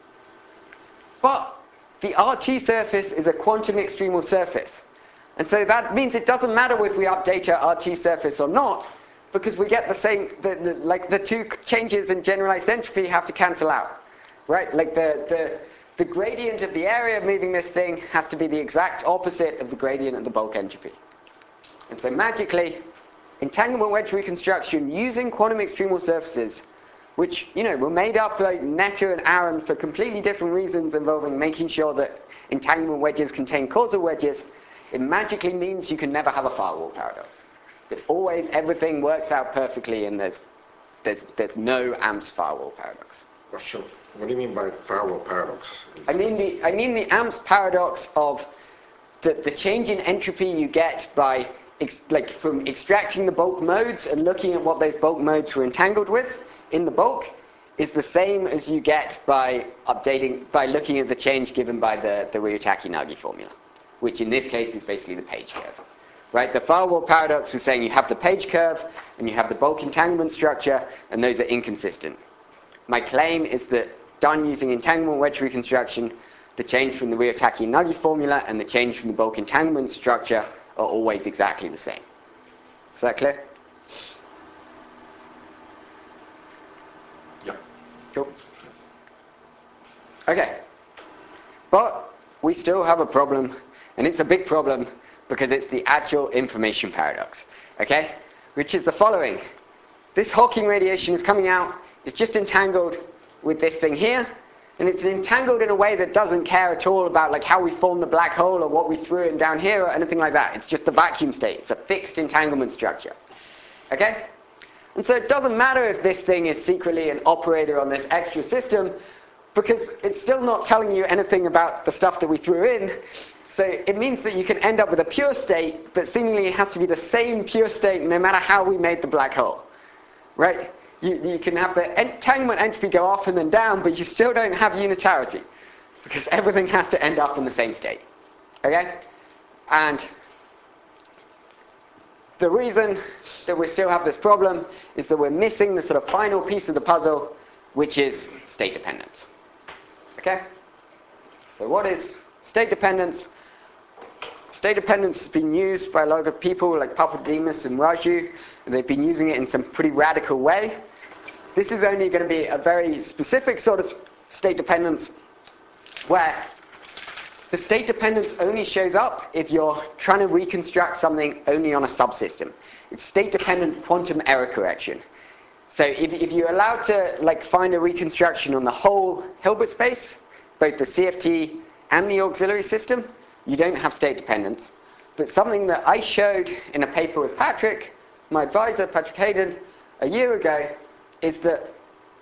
A: But the R T surface is a quantum extremal surface. And so that means it doesn't matter if we update our R T surface or not, because we get the same, the, the, like the two changes in generalized entropy have to cancel out. Right? Like the, the, the gradient of the area moving this thing has to be the exact opposite of the gradient of the bulk entropy. And so magically, entanglement wedge reconstruction using quantum extremal surfaces, which, you know, were made up by Netter and Aaron for completely different reasons involving making sure that entanglement wedges contain causal wedges, it magically means you can never have a firewall paradox. That always everything works out perfectly and there's, there's, there's no A M P S firewall paradox.
B: Well, sure. What do you mean by firewall paradox?
A: I mean the, I mean the A M P S paradox of the, the change in entropy you get by ex, like from extracting the bulk modes and looking at what those bulk modes were entangled with in the bulk is the same as you get by updating, by looking at the change given by the, the Ryutaki-Nagy formula, which in this case is basically the page curve. Right? The firewall paradox was saying you have the page curve and you have the bulk entanglement structure, and those are inconsistent. My claim is that done using entanglement wedge reconstruction, the change from the Ryutaki-Nagy formula and the change from the bulk entanglement structure are always exactly the same. Is that clear?
B: Yeah.
A: Cool. Okay. But we still have a problem, and it's a big problem, because it's the actual information paradox, okay? Which is the following. This Hawking radiation is coming out, it's just entangled with this thing here, and it's entangled in a way that doesn't care at all about like how we formed the black hole or what we threw in down here or anything like that. It's just the vacuum state. It's a fixed entanglement structure, okay? And so it doesn't matter if this thing is secretly an operator on this extra system, because it's still not telling you anything about the stuff that we threw in. So it means that you can end up with a pure state, but seemingly it has to be the same pure state no matter how we made the black hole, right? You, you can have the entanglement entropy go off and then down, but you still don't have unitarity, because everything has to end up in the same state, okay? And the reason that we still have this problem is that we're missing the sort of final piece of the puzzle, which is state dependence. Okay? So what is state dependence? State dependence has been used by a lot of people like Papadimos and Raju, and they've been using it in some pretty radical way. This is only going to be a very specific sort of state dependence where the state dependence only shows up if you're trying to reconstruct something only on a subsystem. It's state-dependent quantum error correction. So if, if you're allowed to like find a reconstruction on the whole Hilbert space, both the C F T and the auxiliary system, you don't have state dependence. But something that I showed in a paper with Patrick, my advisor, Patrick Hayden, a year ago, is that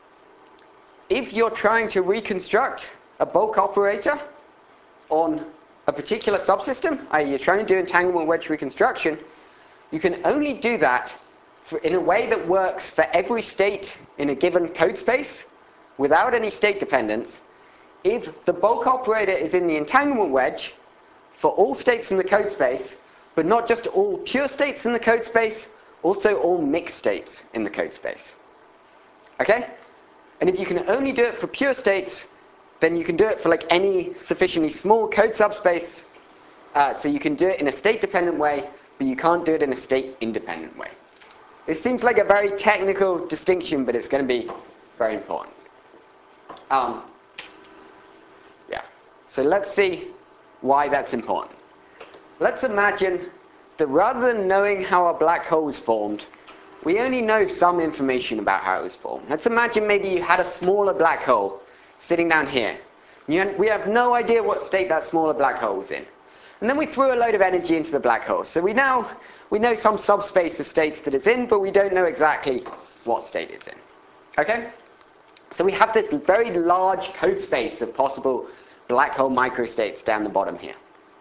A: if you're trying to reconstruct a bulk operator on a particular subsystem, that is you're trying to do entanglement wedge reconstruction, you can only do that for, in a way that works for every state in a given code space without any state dependence if the bulk operator is in the entanglement wedge for all states in the code space, but not just all pure states in the code space, also all mixed states in the code space. Okay? And if you can only do it for pure states, then you can do it for like any sufficiently small code subspace. Uh, so you can do it in a state-dependent way, but you can't do it in a state-independent way. This seems like a very technical distinction, but it's going to be very important. Um, yeah. So let's see why that's important. Let's imagine that rather than knowing how a black hole was formed, we only know some information about how it was formed. Let's imagine maybe you had a smaller black hole sitting down here. You, we have no idea what state that smaller black hole was in. And then we threw a load of energy into the black hole. So we now we know some subspace of states that it's in, but we don't know exactly what state it's in. Okay? So we have this very large code space of possible black hole microstates down the bottom here.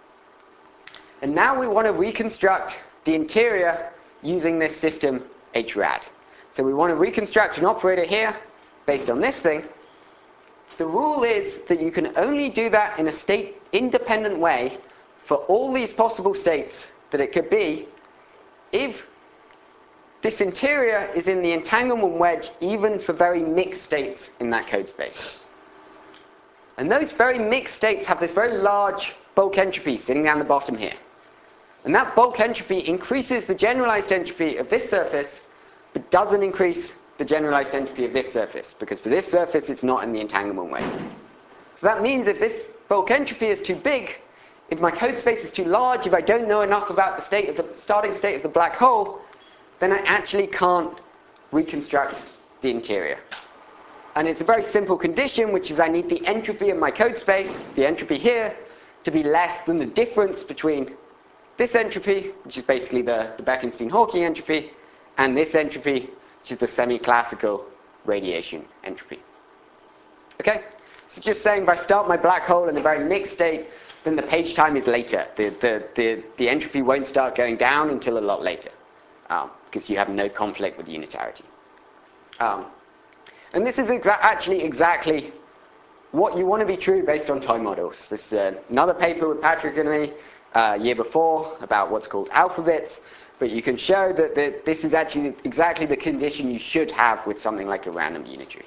A: And now we want to reconstruct the interior using this system H RAD. So we want to reconstruct an operator here based on this thing. The rule is that you can only do that in a state-independent way for all these possible states that it could be if this interior is in the entanglement wedge even for very mixed states in that code space. And those very mixed states have this very large bulk entropy sitting down the bottom here. And that bulk entropy increases the generalized entropy of this surface, but doesn't increase the generalized entropy of this surface, because for this surface it's not in the entanglement wedge. So that means if this bulk entropy is too big, if my code space is too large, if I don't know enough about the state of the starting state of the black hole, then I actually can't reconstruct the interior. And it's a very simple condition, which is I need the entropy of my code space, the entropy here, to be less than the difference between this entropy, which is basically the, the Bekenstein-Hawking entropy, and this entropy, which is the semi-classical radiation entropy. Okay? So just saying if I start my black hole in a very mixed state, then the page time is later. The, the, the, the entropy won't start going down until a lot later, um, because you have no conflict with unitarity. Um, and this is exa actually exactly what you want to be true based on toy models. This is uh, another paper with Patrick and me uh, year before about what's called alpha bits. But you can show that, that this is actually exactly the condition you should have with something like a random unitary.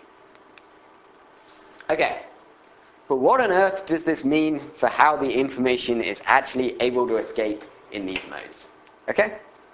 A: Okay, but what on earth does this mean for how the information is actually able to escape in these modes? Okay?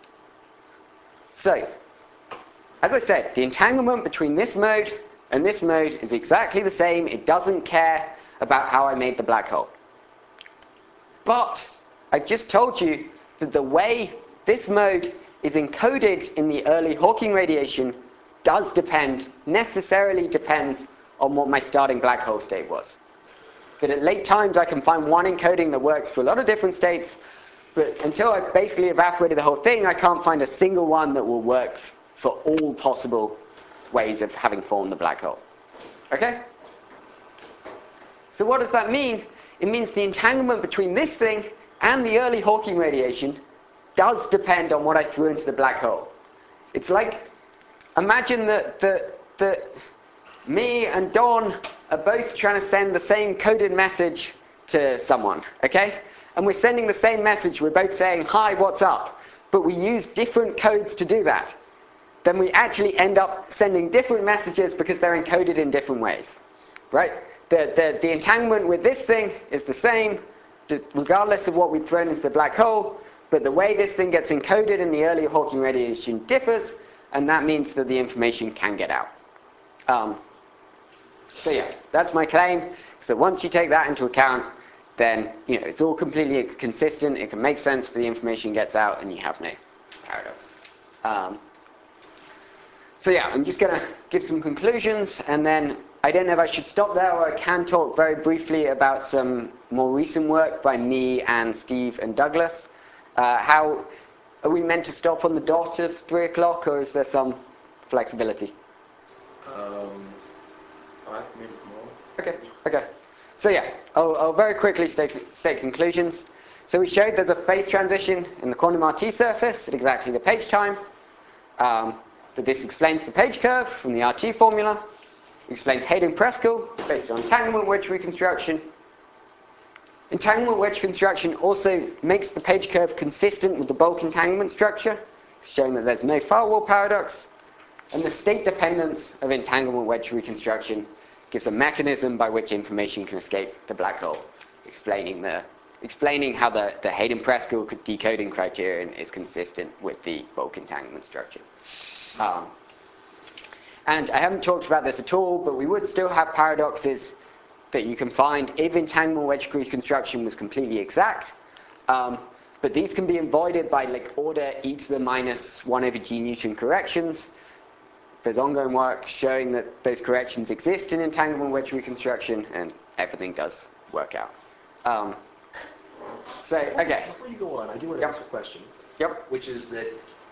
A: So, as I said, the entanglement between this mode and this mode is exactly the same. It doesn't care about how I made the black hole. But I've just told you that the way this mode is encoded in the early Hawking radiation does depend, necessarily depends, on what my starting black hole state was. That at late times I can find one encoding that works for a lot of different states, but until I've basically evaporated the whole thing, I can't find a single one that will work for all possible ways of having formed the black hole. Okay? So what does that mean? It means the entanglement between this thing and the early Hawking radiation does depend on what I threw into the black hole. It's like, imagine that, that, that me and Don are both trying to send the same coded message to someone, okay? And we're sending the same message. We're both saying, hi, what's up? But we use different codes to do that. Then we actually end up sending different messages because they're encoded in different ways, right? The, the, the entanglement with this thing is the same, regardless of what we've thrown into the black hole, but the way this thing gets encoded in the early Hawking radiation differs, and that means that the information can get out. Um, so yeah, that's my claim. So once you take that into account, then you know it's all completely consistent. It can make sense if the information gets out, and you have no paradox. Um, so yeah, I'm just going to give some conclusions, and then I don't know if I should stop there, or I can talk very briefly about some more recent work by me and Steve and Douglas. Uh, how are we meant to stop on the dot of three o'clock, or is there some flexibility?
B: Um, five minutes more.
A: Okay, okay. So yeah, I'll, I'll very quickly state, state conclusions. So we showed there's a phase transition in the quantum R T surface at exactly the page time. Um, that this explains the page curve from the R T formula. It explains Hayden-Preskel based on entanglement wedge reconstruction. Entanglement wedge construction also makes the page curve consistent with the bulk entanglement structure, showing that there's no firewall paradox. And the state dependence of entanglement wedge reconstruction gives a mechanism by which information can escape the black hole, explaining, the, explaining how the, the Hayden-Preskel decoding criterion is consistent with the bulk entanglement structure. Um, and I haven't talked about this at all, but we would still have paradoxes that you can find if entanglement wedge reconstruction was completely exact. Um, but these can be avoided by like order e to the minus one over g Newton corrections. There's ongoing work showing that those corrections exist in entanglement wedge reconstruction, and everything does work out. Um, so, okay.
D: Before you go on, I do want to
A: Yep.
D: ask a question.
A: Yep.
D: Which is that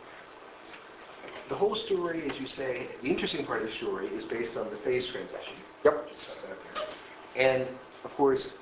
D: the whole story, as you say, the interesting part of the story is based on the phase transition.
A: Yep.
D: And, of course,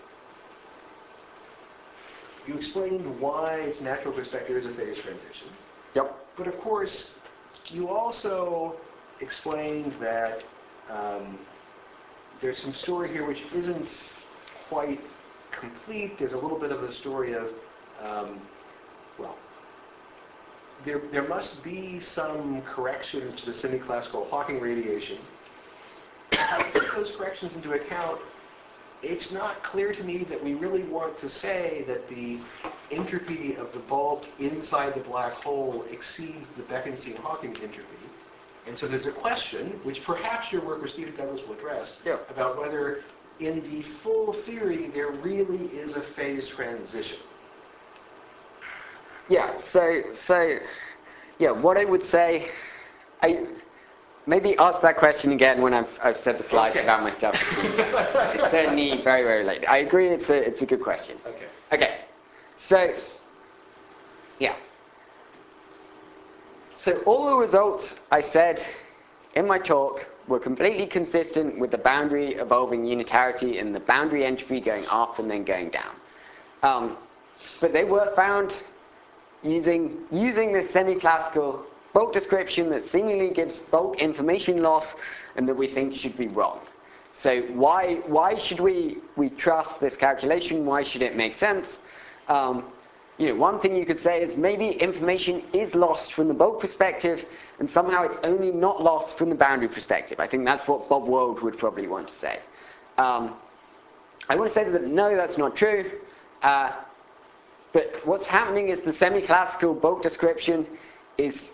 D: you explained why it's natural to expect there is a phase transition.
A: Yep.
D: But, of course, you also explained that um, there's some story here which isn't quite complete. There's a little bit of a story of, um, well, there, there must be some correction to the semi-classical Hawking radiation. If I take those corrections into account, it's not clear to me that we really want to say that the entropy of the bulk inside the black hole exceeds the Bekenstein-Hawking entropy. And so there's a question, which perhaps your work with Steve and Douglas will address,
A: Yeah.
D: about whether in the full theory there really is a phase transition.
A: Yeah, so, so, yeah, what I would say, I maybe ask that question again when I've, I've said the slides
D: Okay.
A: about my stuff. It's certainly very, very late. I agree, it's a, it's a good question.
D: Okay.
A: Okay, so, yeah. So all the results I said in my talk were completely consistent with the boundary evolving unitarity and the boundary entropy going up and then going down. Um, but they were found using, using this semi-classical bulk description that seemingly gives bulk information loss and that we think should be wrong. So why, why should we, we trust this calculation? Why should it make sense? Um, you know, one thing you could say is maybe information is lost from the bulk perspective and somehow it's only not lost from the boundary perspective. I think that's what Bob Wold would probably want to say. Um, I want to say that no, that's not true. Uh, but what's happening is the semi-classical bulk description is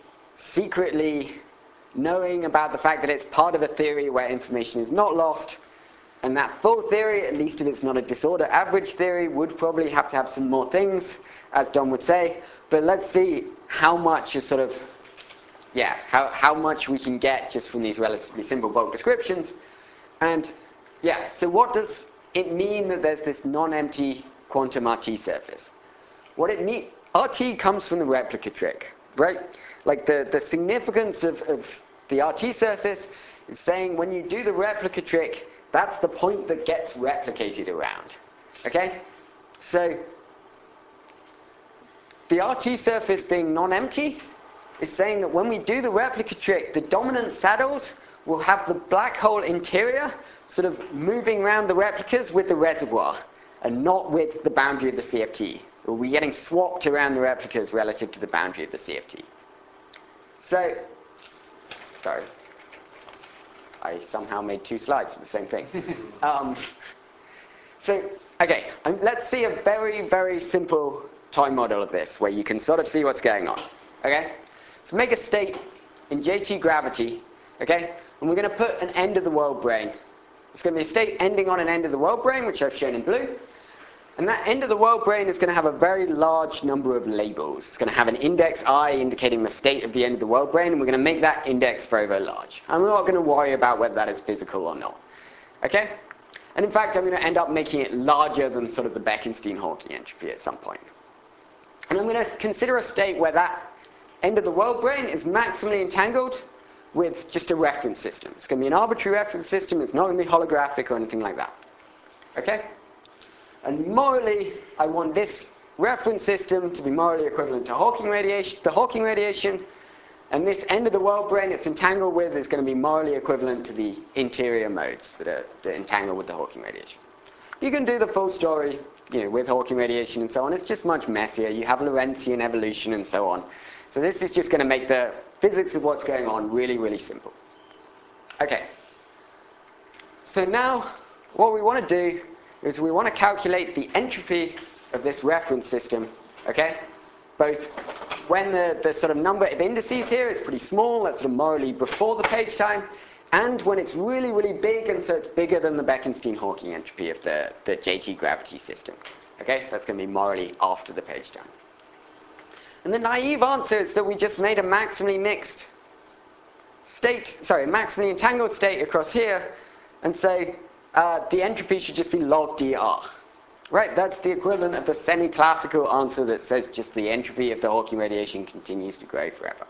A: secretly knowing about the fact that it's part of a theory where information is not lost And that full theory, at least if it's not a disorder average theory, would probably have to have some more things, as Don would say. But let's see how much is sort of, yeah, how, how much we can get just from these relatively simple bulk descriptions. And yeah, so what does it mean that there's this non-empty quantum R T surface? What it means, R T comes from the replica trick, right? Like the, the significance of, of the R T surface is saying when you do the replica trick, that's the point that gets replicated around, okay? So the R T surface being non-empty is saying that when we do the replica trick, the dominant saddles will have the black hole interior sort of moving around the replicas with the reservoir and not with the boundary of the C F T. We'll be getting swapped around the replicas relative to the boundary of the C F T. So, sorry. I somehow made two slides of the same thing. um, so, okay, um, let's see a very, very simple toy model of this, where you can sort of see what's going on. Okay? So make a state in J T gravity, okay? And we're going to put an end of the world brane. It's going to be a state ending on an end of the world brane, which I've shown in blue. And that end of the world brane is going to have a very large number of labels. It's going to have an index I indicating the state of the end of the world brane, and we're going to make that index very, very large. I'm not going to worry about whether that is physical or not. Okay? And in fact, I'm going to end up making it larger than sort of the Bekenstein-Hawking entropy at some point. And I'm going to consider a state where that end of the world brane is maximally entangled with just a reference system. It's going to be an arbitrary reference system. It's not going to be holographic or anything like that. Okay? And morally, I want this reference system to be morally equivalent to Hawking radiation, the Hawking radiation, and this end of the world brane it's entangled with is going to be morally equivalent to the interior modes that are, that are entangled with the Hawking radiation. You can do the full story, you know, with Hawking radiation and so on. It's just much messier. You have Lorentzian evolution and so on. So this is just going to make the physics of what's going on really, really simple. Okay. So now, what we want to do is we want to calculate the entropy of this reference system, okay? Both when the, the sort of number of indices here is pretty small, that's sort of morally before the page time, and when it's really, really big, and so it's bigger than the Bekenstein-Hawking entropy of the, the J T gravity system. Okay? That's going to be morally after the page time. And the naive answer is that we just made a maximally mixed state, sorry, a maximally entangled state across here, and say uh, the entropy should just be log dr. Right? That's the equivalent of the semi-classical answer that says just the entropy of the Hawking radiation continues to grow forever.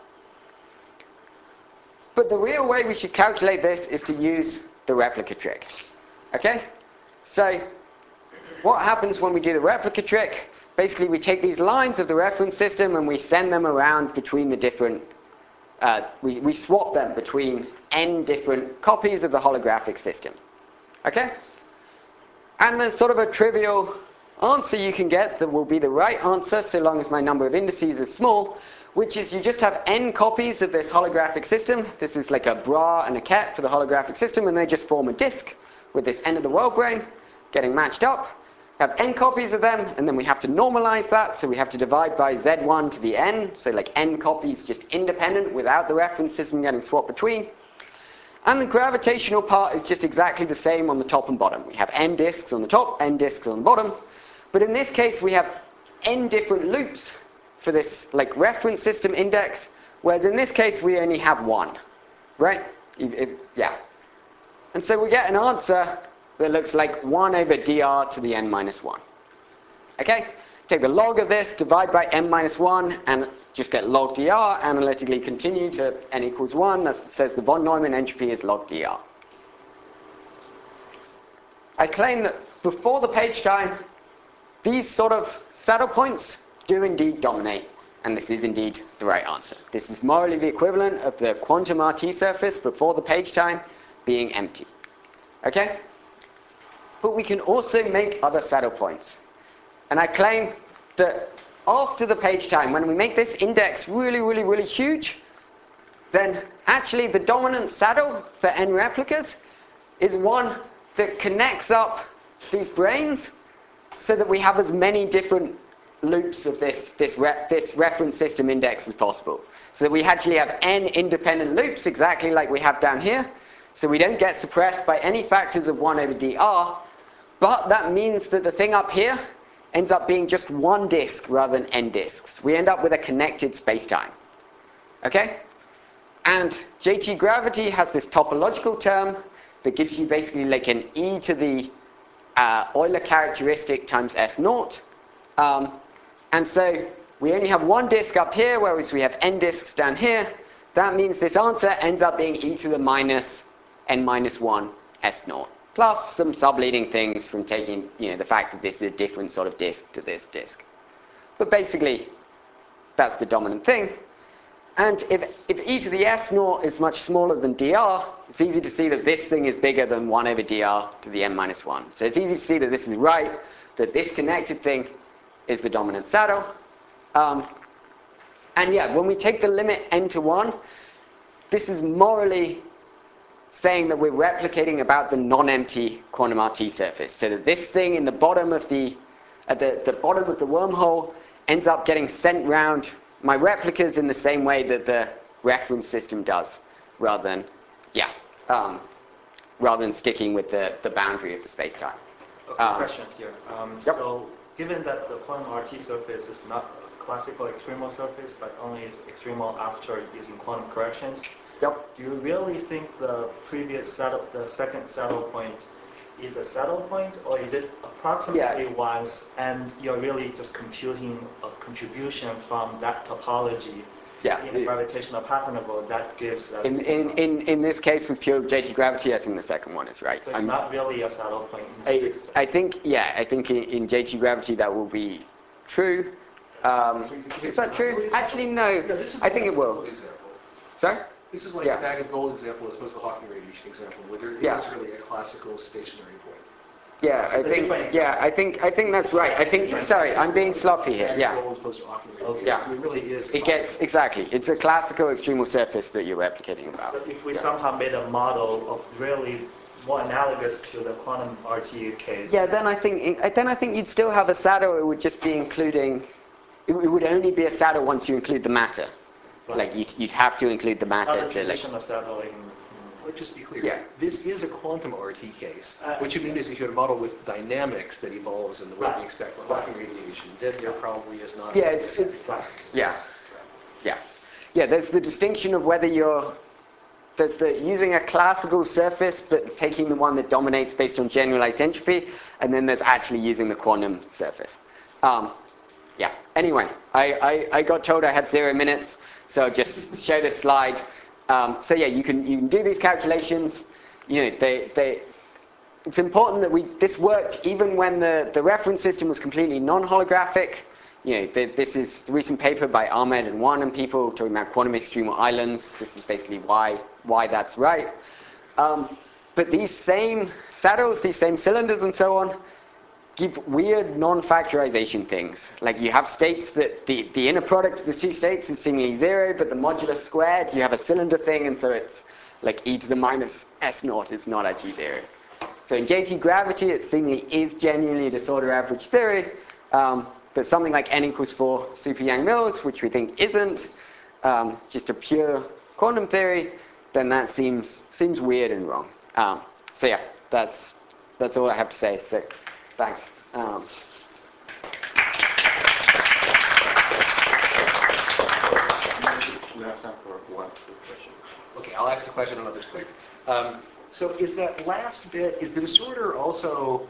A: But the real way we should calculate this is to use the replica trick. Okay? So what happens when we do the replica trick? Basically, we take these lines of the reference system and we send them around between the different, uh, we, we swap them between n different copies of the holographic system. Okay? And there's sort of a trivial answer you can get that will be the right answer so long as my number of indices is small, which is you just have n copies of this holographic system. This is like a bra and a ket for the holographic system, and they just form a disk with this end of the world brane getting matched up. Have n copies of them, and then we have to normalize that, so we have to divide by z one to the n, so like n copies just independent without the reference system getting swapped between. And the gravitational part is just exactly the same on the top and bottom. We have n disks on the top, n disks on the bottom. But in this case, we have n different loops for this like reference system index, whereas in this case, we only have one. Right? It, it, yeah. And so we get an answer that looks like one over dr to the n minus one. Okay? Take the log of this, divide by n minus one, and just get log dr, analytically continue to n equals one. That says the von Neumann entropy is log dr. I claim that before the page time, these sort of saddle points do indeed dominate, and this is indeed the right answer. This is morally the equivalent of the quantum R T surface before the page time being empty. Okay? But we can also make other saddle points. And I claim that after the page time, when we make this index really, really, really huge, then actually the dominant saddle for n replicas is one that connects up these branes so that we have as many different loops of this, this, rep, this reference system index as possible. So that we actually have n independent loops, exactly like we have down here, So we don't get suppressed by any factors of one over dr, but that means that the thing up here ends up being just one disk rather than n disks. We end up with a connected spacetime. Okay? And J T gravity has this topological term that gives you basically like an e to the uh, Euler characteristic times S naught. Um, and so we only have one disk up here, whereas we have n disks down here. That means this answer ends up being e to the minus n minus one S naught, plus some subleading things from taking, you know, the fact that this is a different sort of disk to this disk. But basically, that's the dominant thing. And if, if e to the S naught is much smaller than dr, it's easy to see that this thing is bigger than one over dr to the n minus one. So it's easy to see that this is right, that this connected thing is the dominant saddle. Um, and yeah, when we take the limit n to one, this is morally saying that we're replicating about the non-empty quantum R T surface. So that this thing in the bottom of the, at the, the bottom of the wormhole ends up getting sent round my replicas in the same way that the reference system does, rather than, yeah, um, rather than sticking with the, the boundary of the space-time.
F: Okay,
A: Um,
F: question here. Um,
A: yep.
F: So, given that the quantum R T surface is not a classical extremal surface, but only is extremal after using quantum corrections,
A: Yep.
F: do you really think the previous saddle, the second saddle point, is a saddle point, or is it approximately
A: Yeah.
F: once, and you're really just computing a contribution from that topology
A: Yeah.
F: in a gravitational path interval that gives that?
A: In, in, in, in this case, with pure J T gravity, I think the second one is right.
F: So it's
A: I'm-
F: not really a saddle point in
A: I,
F: strict sense.
A: I think, yeah, I think in, in J T gravity that will be true. Um, is that true? Actually, no.
D: Yeah, this is
A: I think
D: like
A: it will.
D: a gold example.
A: Sorry?
D: This is like
A: Yeah.
D: the bag of gold example as opposed to the Hawking radiation example, where there
A: Yeah.
D: is really a classical stationary point.
A: Yeah, I
F: It's a
A: think,
F: different
A: yeah, I think, I think that's right. I think, sorry, I'm being sloppy here,
D: Bag of
A: yeah.
D: gold as opposed to Hawking radiation.
A: Yeah.
D: So it really is.
A: It gets, exactly, it's a classical extremal surface that you're replicating about.
F: So if we
A: Yeah.
F: somehow made a model of really more analogous to the quantum R T case,
A: Yeah, then I think, then I think you'd still have a saddle, it would just be including, it it would only be a saddle once you include the matter.
F: Right.
A: Like, you'd, you'd have to include the
F: not
A: matter
F: a
A: to, like,
F: traditional settling.
D: Let's just be clear.
A: Yeah.
D: This is a quantum R T case.
F: Uh,
D: what you mean is if you had a model with dynamics that evolves in the way
F: Right.
D: we expect with Hawking radiation, then there probably is not.
A: Yeah,
D: really a
A: it's-
D: second
F: Right.
D: case.
A: yeah, yeah. Yeah, there's the distinction of whether you're, there's the using a classical surface but taking the one that dominates based on generalized entropy, and then there's actually using the quantum surface. Um, yeah, anyway, I, I, I got told I had zero minutes, so I'll just show this slide. Um, so yeah, you can, you can do these calculations. You know, they, they, it's important that we, this worked even when the, the reference system was completely non-holographic. You know, the, this is a recent paper by Ahmed and Wan and people talking about quantum extremal islands. This is basically why, why that's right. Um, but these same saddles, these same cylinders and so on, give weird non-factorization things. Like you have states that the, the inner product of the two states is seemingly zero, but the modulus squared, you have a cylinder thing, and so it's like e to the minus S naught is not actually zero. So in J T gravity, it seemingly is genuinely a disorder average theory, um, but something like n equals four super Yang-Mills, which we think isn't, um, just a pure quantum theory, then that seems seems weird and wrong. Um, so yeah, that's that's all I have to say. So thanks. Um,
B: We have time for one quick question.
D: Okay, I'll ask the question and others quick. Um, so is that last bit, is the disorder also,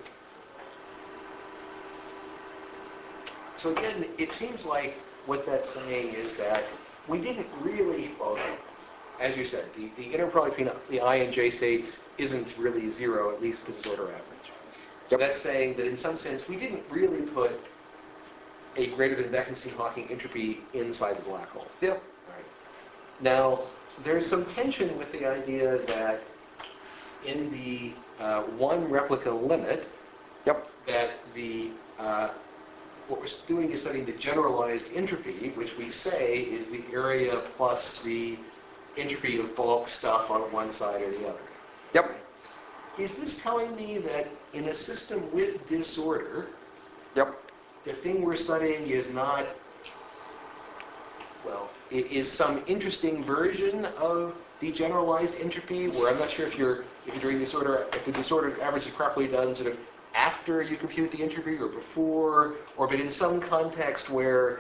D: so again, it seems like what that's saying is that we didn't really, well, as you said, the, the inner product between the I and J states isn't really zero, at least for the disorder average. So that's saying that in some sense, we didn't really put a greater than Bekenstein-Hawking entropy inside the black hole.
A: yeah.
D: Right. Now, there's some tension with the idea that in the uh, one replica limit,
A: Yep.
D: that the uh, what we're doing is studying the generalized entropy, which we say is the area plus the entropy of bulk stuff on one side or the other.
A: Yep.
D: Is this telling me that in a system with disorder,
A: Yep.
D: the thing we're studying is not well, i- is some interesting version of the generalized entropy, where I'm not sure if you're if you're doing disorder, if the disordered average is properly done sort of after you compute the entropy or before, or but in some context where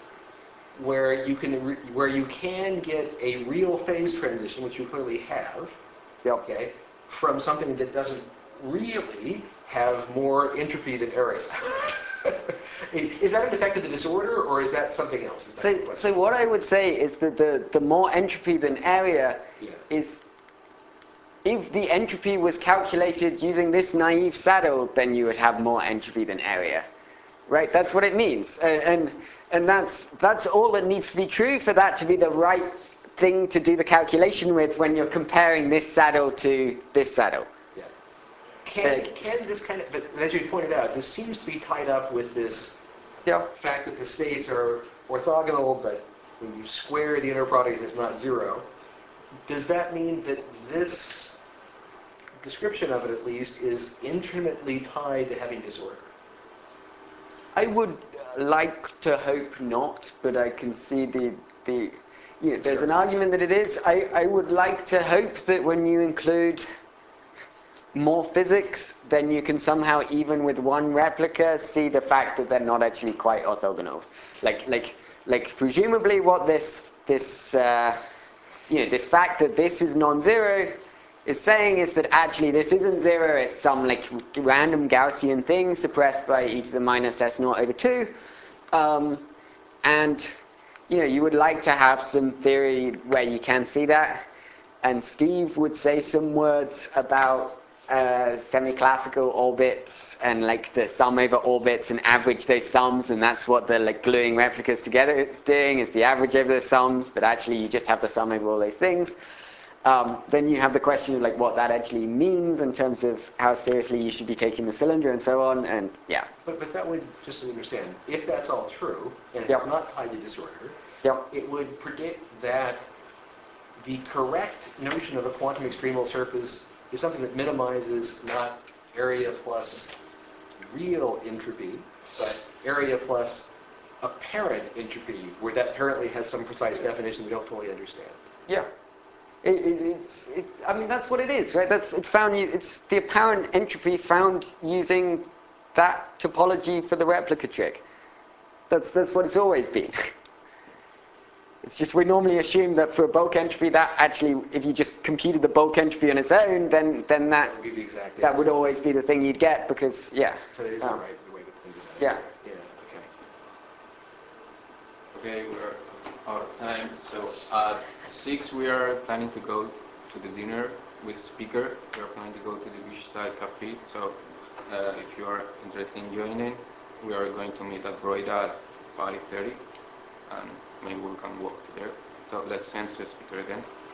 D: where you can re- where you can get a real phase transition, which you clearly have,
A: Yep.
D: okay, from something that doesn't really have more entropy than area. Is that an effect of the disorder, or is that something else? Is that the
A: So,
D: question?
A: so what I would say is that the, the more entropy than area
D: Yeah.
A: is, if the entropy was calculated using this naive saddle, then you would have more entropy than area. Right? That's what it means. And, and, and that's, that's all that needs to be true for that to be the right thing to do the calculation with when you're comparing this saddle to this saddle.
D: Yeah. Can,
A: Uh,
D: can this kind of, but as you pointed out, this seems to be tied up with this
A: Yeah.
D: fact that the states are orthogonal, but when you square the inner product, it's not zero. Does that mean that this description of it, at least, is intimately tied to having disorder?
A: I would like to hope not, but I can see the, the you know, there's an argument that it is. I, I would like to hope that when you include more physics, then you can somehow, even with one replica, see the fact that they're not actually quite orthogonal. Like, like, like presumably what this, this, uh, you know, this fact that this is non-zero is saying is that actually this isn't zero, it's some like random Gaussian thing suppressed by e to the minus s naught over two. Um, and, you know, you would like to have some theory where you can see that. And Steve would say some words about uh, semi-classical orbits and like the sum over orbits and average those sums, and that's what the like gluing replicas together is doing, is the average over the sums, but actually you just have the sum over all those things. Um, then you have the question of like what that actually means in terms of how seriously you should be taking the cylinder and so on, and yeah.
D: But, but that would, just to understand, if that's all true, and if
A: Yep.
D: it's not tied to disorder,
A: Yep.
D: it would predict that the correct notion of a quantum extremal surface is something that minimizes not area plus real entropy, but area plus apparent entropy, where that apparently has some precise definition we don't fully understand.
A: Yeah. It, it, it's, it's, I mean, that's what it is, right? That's, it's found, it's the apparent entropy found using that topology for the replica trick. That's, that's what it's always been. It's just we normally assume that for bulk entropy, that actually, if you just computed the bulk entropy on its own, then, then that,
D: That would be the exact
A: that would
D: answer.
A: always be the thing you'd get because, yeah.
D: So it is
A: Oh.
D: the right the way to think about
A: Yeah.
D: it. Yeah, okay.
B: Okay, we're out of time. So at six, we are planning to go to the dinner with speaker. We are planning to go to the Beachside Cafe. So uh, if you are interested in joining, we are going to meet at Broida at five thirty, and maybe we can walk there. So let's send to the speaker again.